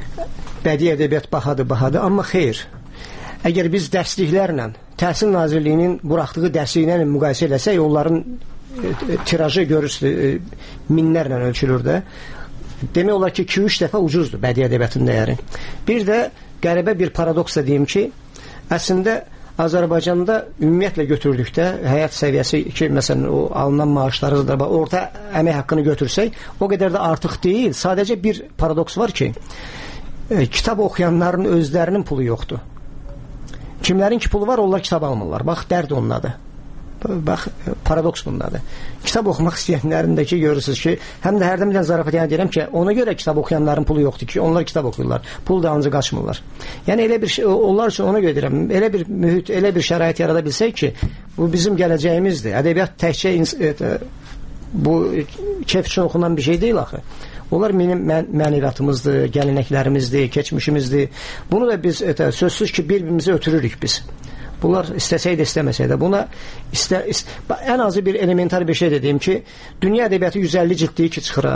bədii ədəbiyyat bahadır, bahadır, amma xeyr. Əgər biz dərsliklərlə, Təhsil Nazirliyinin buraxdığı dərsliklərlə müqayisə eləsək, onların e, tirajı görürsünüz, e, minlərlə ölçülür də. Demək olar ki, iki üç dəfə ucuzdur bədii ədəbiyyatın dəyəri. Bir də qəribə bir paradoks da deyim ki, əslində Azərbaycanda ümumiyyətlə götürdükdə həyat səviyyəsi ki, məsələn, o alınan maaşları da orta əmək haqqını götürsək, o qədər də artıq deyil. Sadəcə bir paradoks var ki, e, kitab oxuyanların özlərinin pulu yoxdur. Kimlərin ki pulu var, onlar kitab almırlar. Bax, dərd ondadır. Bax, paradoks bundadır. Kitab oxumaq istəyənlərin də ki, görürsünüz ki, həm də hərdən bir zarafat yəni deyirəm ki, ona görə kitab oxuyanların pulu yoxdur ki, onlar kitab oxuyurlar. Pul da ancaq qaçmırlar. Yəni elə bir şey, onlar üçün ona görə deyirəm, elə bir mühit, elə bir şərait yarada bilsək ki, bu bizim gələcəyimizdir. Ədəbiyyat təkcə e, bu keyf üçün oxunan bir şey deyil axı. Onlar mənim mən, mənəviyyatımızdır, gəlinəklərimizdir, keçmişimizdir. Bunu da biz ötə, sözsüz ki, bir-birimizi ötürürük biz. Bunlar istəsək də istəməsək də. Buna istə, ist, ən azı bir elementar bir şey dediyim ki, dünya ədəbiyyatı yüz əlli cildliyi ki çıxır.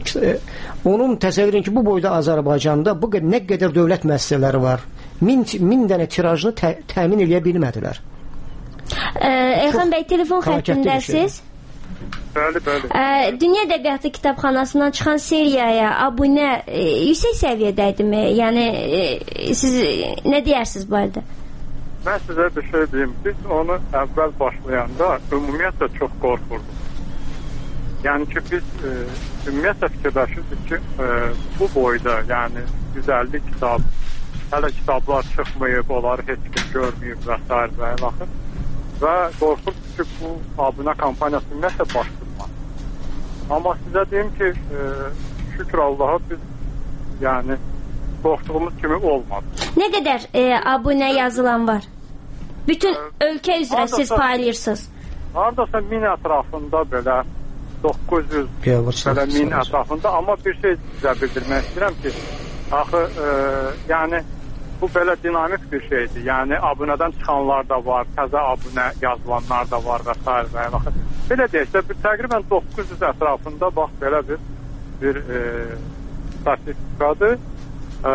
Onun təsəvvürün ki, bu boyda Azərbaycanda bu nə qədər dövlət müəssisələri var. Min, min dənə tirajını tə, təmin edə bilmədilər. Elxan bəy, telefon xəttindəsiz. Bəli, bəli. Ə, Dünya Ədəbiyyatı Kitabxanasından çıxan seriyaya abunə e, yüksək səviyyədədirmi? Yəni e, siz nə deyərsiniz bu arada? Mən sizə bir şey deyim. Biz onu əvvəl başlayanda ümumiyyətlə çox qorxurduq. Yəni ki, biz e, ümumiyyətlə fikirləşirdik ki, e, bu boyda, yəni yüz əlli kitab, hələ kitablar çıxmayıb, onları heç kim görməyib və s. və baxın. Və qorxurduq ki, bu abunə kampaniyası ümumiyyətlə başlayılmaz. Amma sizə deyim ki, e, şükür Allaha biz yəni qorxduğumuz kimi olmadı. Nə qədər e, abunə yazılan var? Bütün e, ölkə üzrə haradasa, siz paylayırsınız? Haradasa min ətrafında belə doqquz yüz belə min ətrafında, amma bir şey sizə bildirmək istəyirəm ki, axı e, yəni bu belə dinamik bir şeydir. Yəni abunədən çıxanlar da var, təzə abunə yazılanlar da var və s. və baxın. Belə deyək, bir təqribən doqquz yüz ətrafında bax belə bir bir e, statistikadır. E,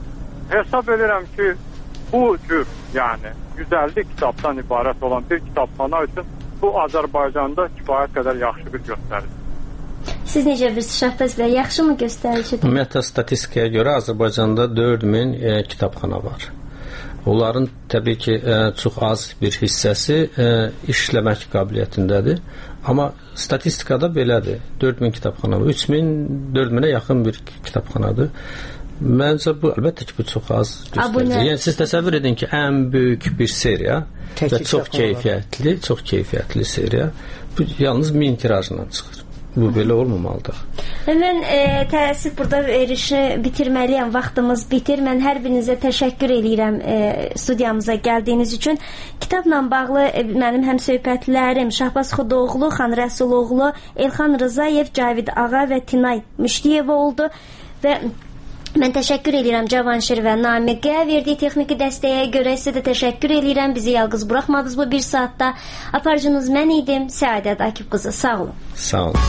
hesab edirəm ki, bu cür, yəni yüz əlli kitabdan ibarət olan bir kitabxana üçün bu Azərbaycanda kifayət qədər yaxşı bir göstərici. Siz necə bir şəxslər yaxşımı göstəricidir? Ümumiyyətlə statistikaya görə Azərbaycanda dörd min e, kitabxana var. Onların təbii ki e, çox az bir hissəsi e, işləmək qabiliyyətindədir. Amma statistikada belədir. dörd min kitabxana var. üç min, dörd minə yaxın bir kitabxanadır. Məncə bu əlbəttə ki, bu çox az göstərici. Yəni siz təsəvvür edin ki, ən böyük bir seriya Tək və çox keyfiyyətli, var. çox keyfiyyətli seriya bu yalnız min tirajla çıxır. Bu belə olmamalıdır. Mən e, təəssüf burada verişi bitirməliyəm. Vaxtımız bitir. Mən hər birinizə təşəkkür edirəm e, studiyamıza gəldiyiniz üçün. Kitabla bağlı e, mənim həmsöhbətlərim Şahbaz Xudoğlu, Xan Rəsuloğlu, Elxan Rızayev, Cavid Ağa və Tinay Müştiyeva oldu və mən təşəkkür edirəm Cavanşir və Namiqə verdiyi texniki dəstəyə görə. Sizə də təşəkkür edirəm. Bizi yalqız buraxmadınız bu bir saatda. Aparıcınız mən idim. Səadət Akif qızı. Sağ olun. Sağ olun.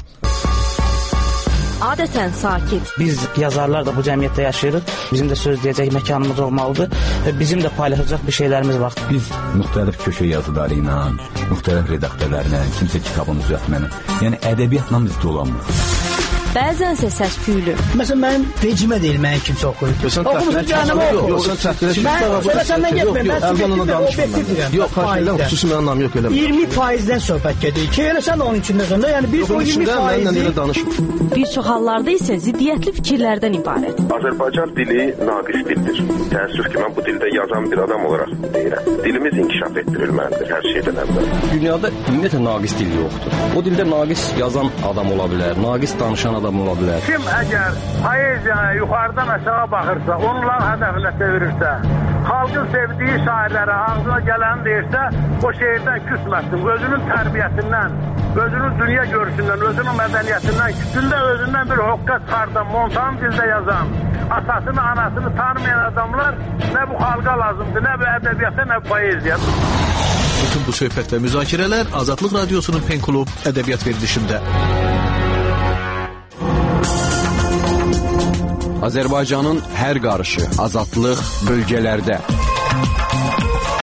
Adətən sakit. Biz yazarlar da bu cəmiyyətdə yaşayırıq. Bizim də söz deyəcək məkanımız olmalıdır və bizim də paylaşacaq bir şeylərimiz var. Biz müxtəlif köşə yazıları ilə, müxtəlif redaktörlərlə, kimsə kitabını düzəltməni, yəni ədəbiyyatla biz dolanmırıq. bəzənsə səs-küylü. Məsələn, mən rejimə deyil, mən kimsə oxuyub. Oxumusan cəhənnəmə oxu. Yox, sən çəkdirəsən. Mən səndən getməyim, mən subjektiv və obyektiv deyirəm. Yox, xahiş xüsusi mənim anlam yox elə. iyirmi faizdən söhbət gedir ki, elə sən də onun içindəsən də, yəni biz o iyirmi faizi... Bir çox hallarda isə ziddiyyətli fikirlərdən ibarət. Azərbaycan dili naqis dildir. Təəssüf ki, mən bu dildə yazan bir adam olaraq deyirəm. Dilimiz inkişaf etdirilməlidir hər şeydən əvvəl. Dünyada ümumiyyətlə naqis dil yoxdur. O dildə naqis yazan adam ola bilər, naqis danışan adam ola bilər. Kim əgər poeziyaya yuxarıdan aşağı baxırsa, onların hədəfinə çevirirsə, xalqın sevdiyi şairlərə ağzına gələni deyirsə, o şeirdən küsməsin. Özünün tərbiyəsindən, özünün dünya görüşündən, özünün mədəniyyətindən, kütündə özündən bir hoqqa çıxardan, montan dildə yazan, atasını, anasını tanımayan adamlar nə bu xalqa lazımdır, nə bu ədəbiyyata, nə bu poeziya. Bütün bu söhbət və müzakirələr Azadlıq Radiosunun Pen Klub ədəbiyyat verilişində. Azərbaycanın hər qarışı, azadlıq bölgələrdə.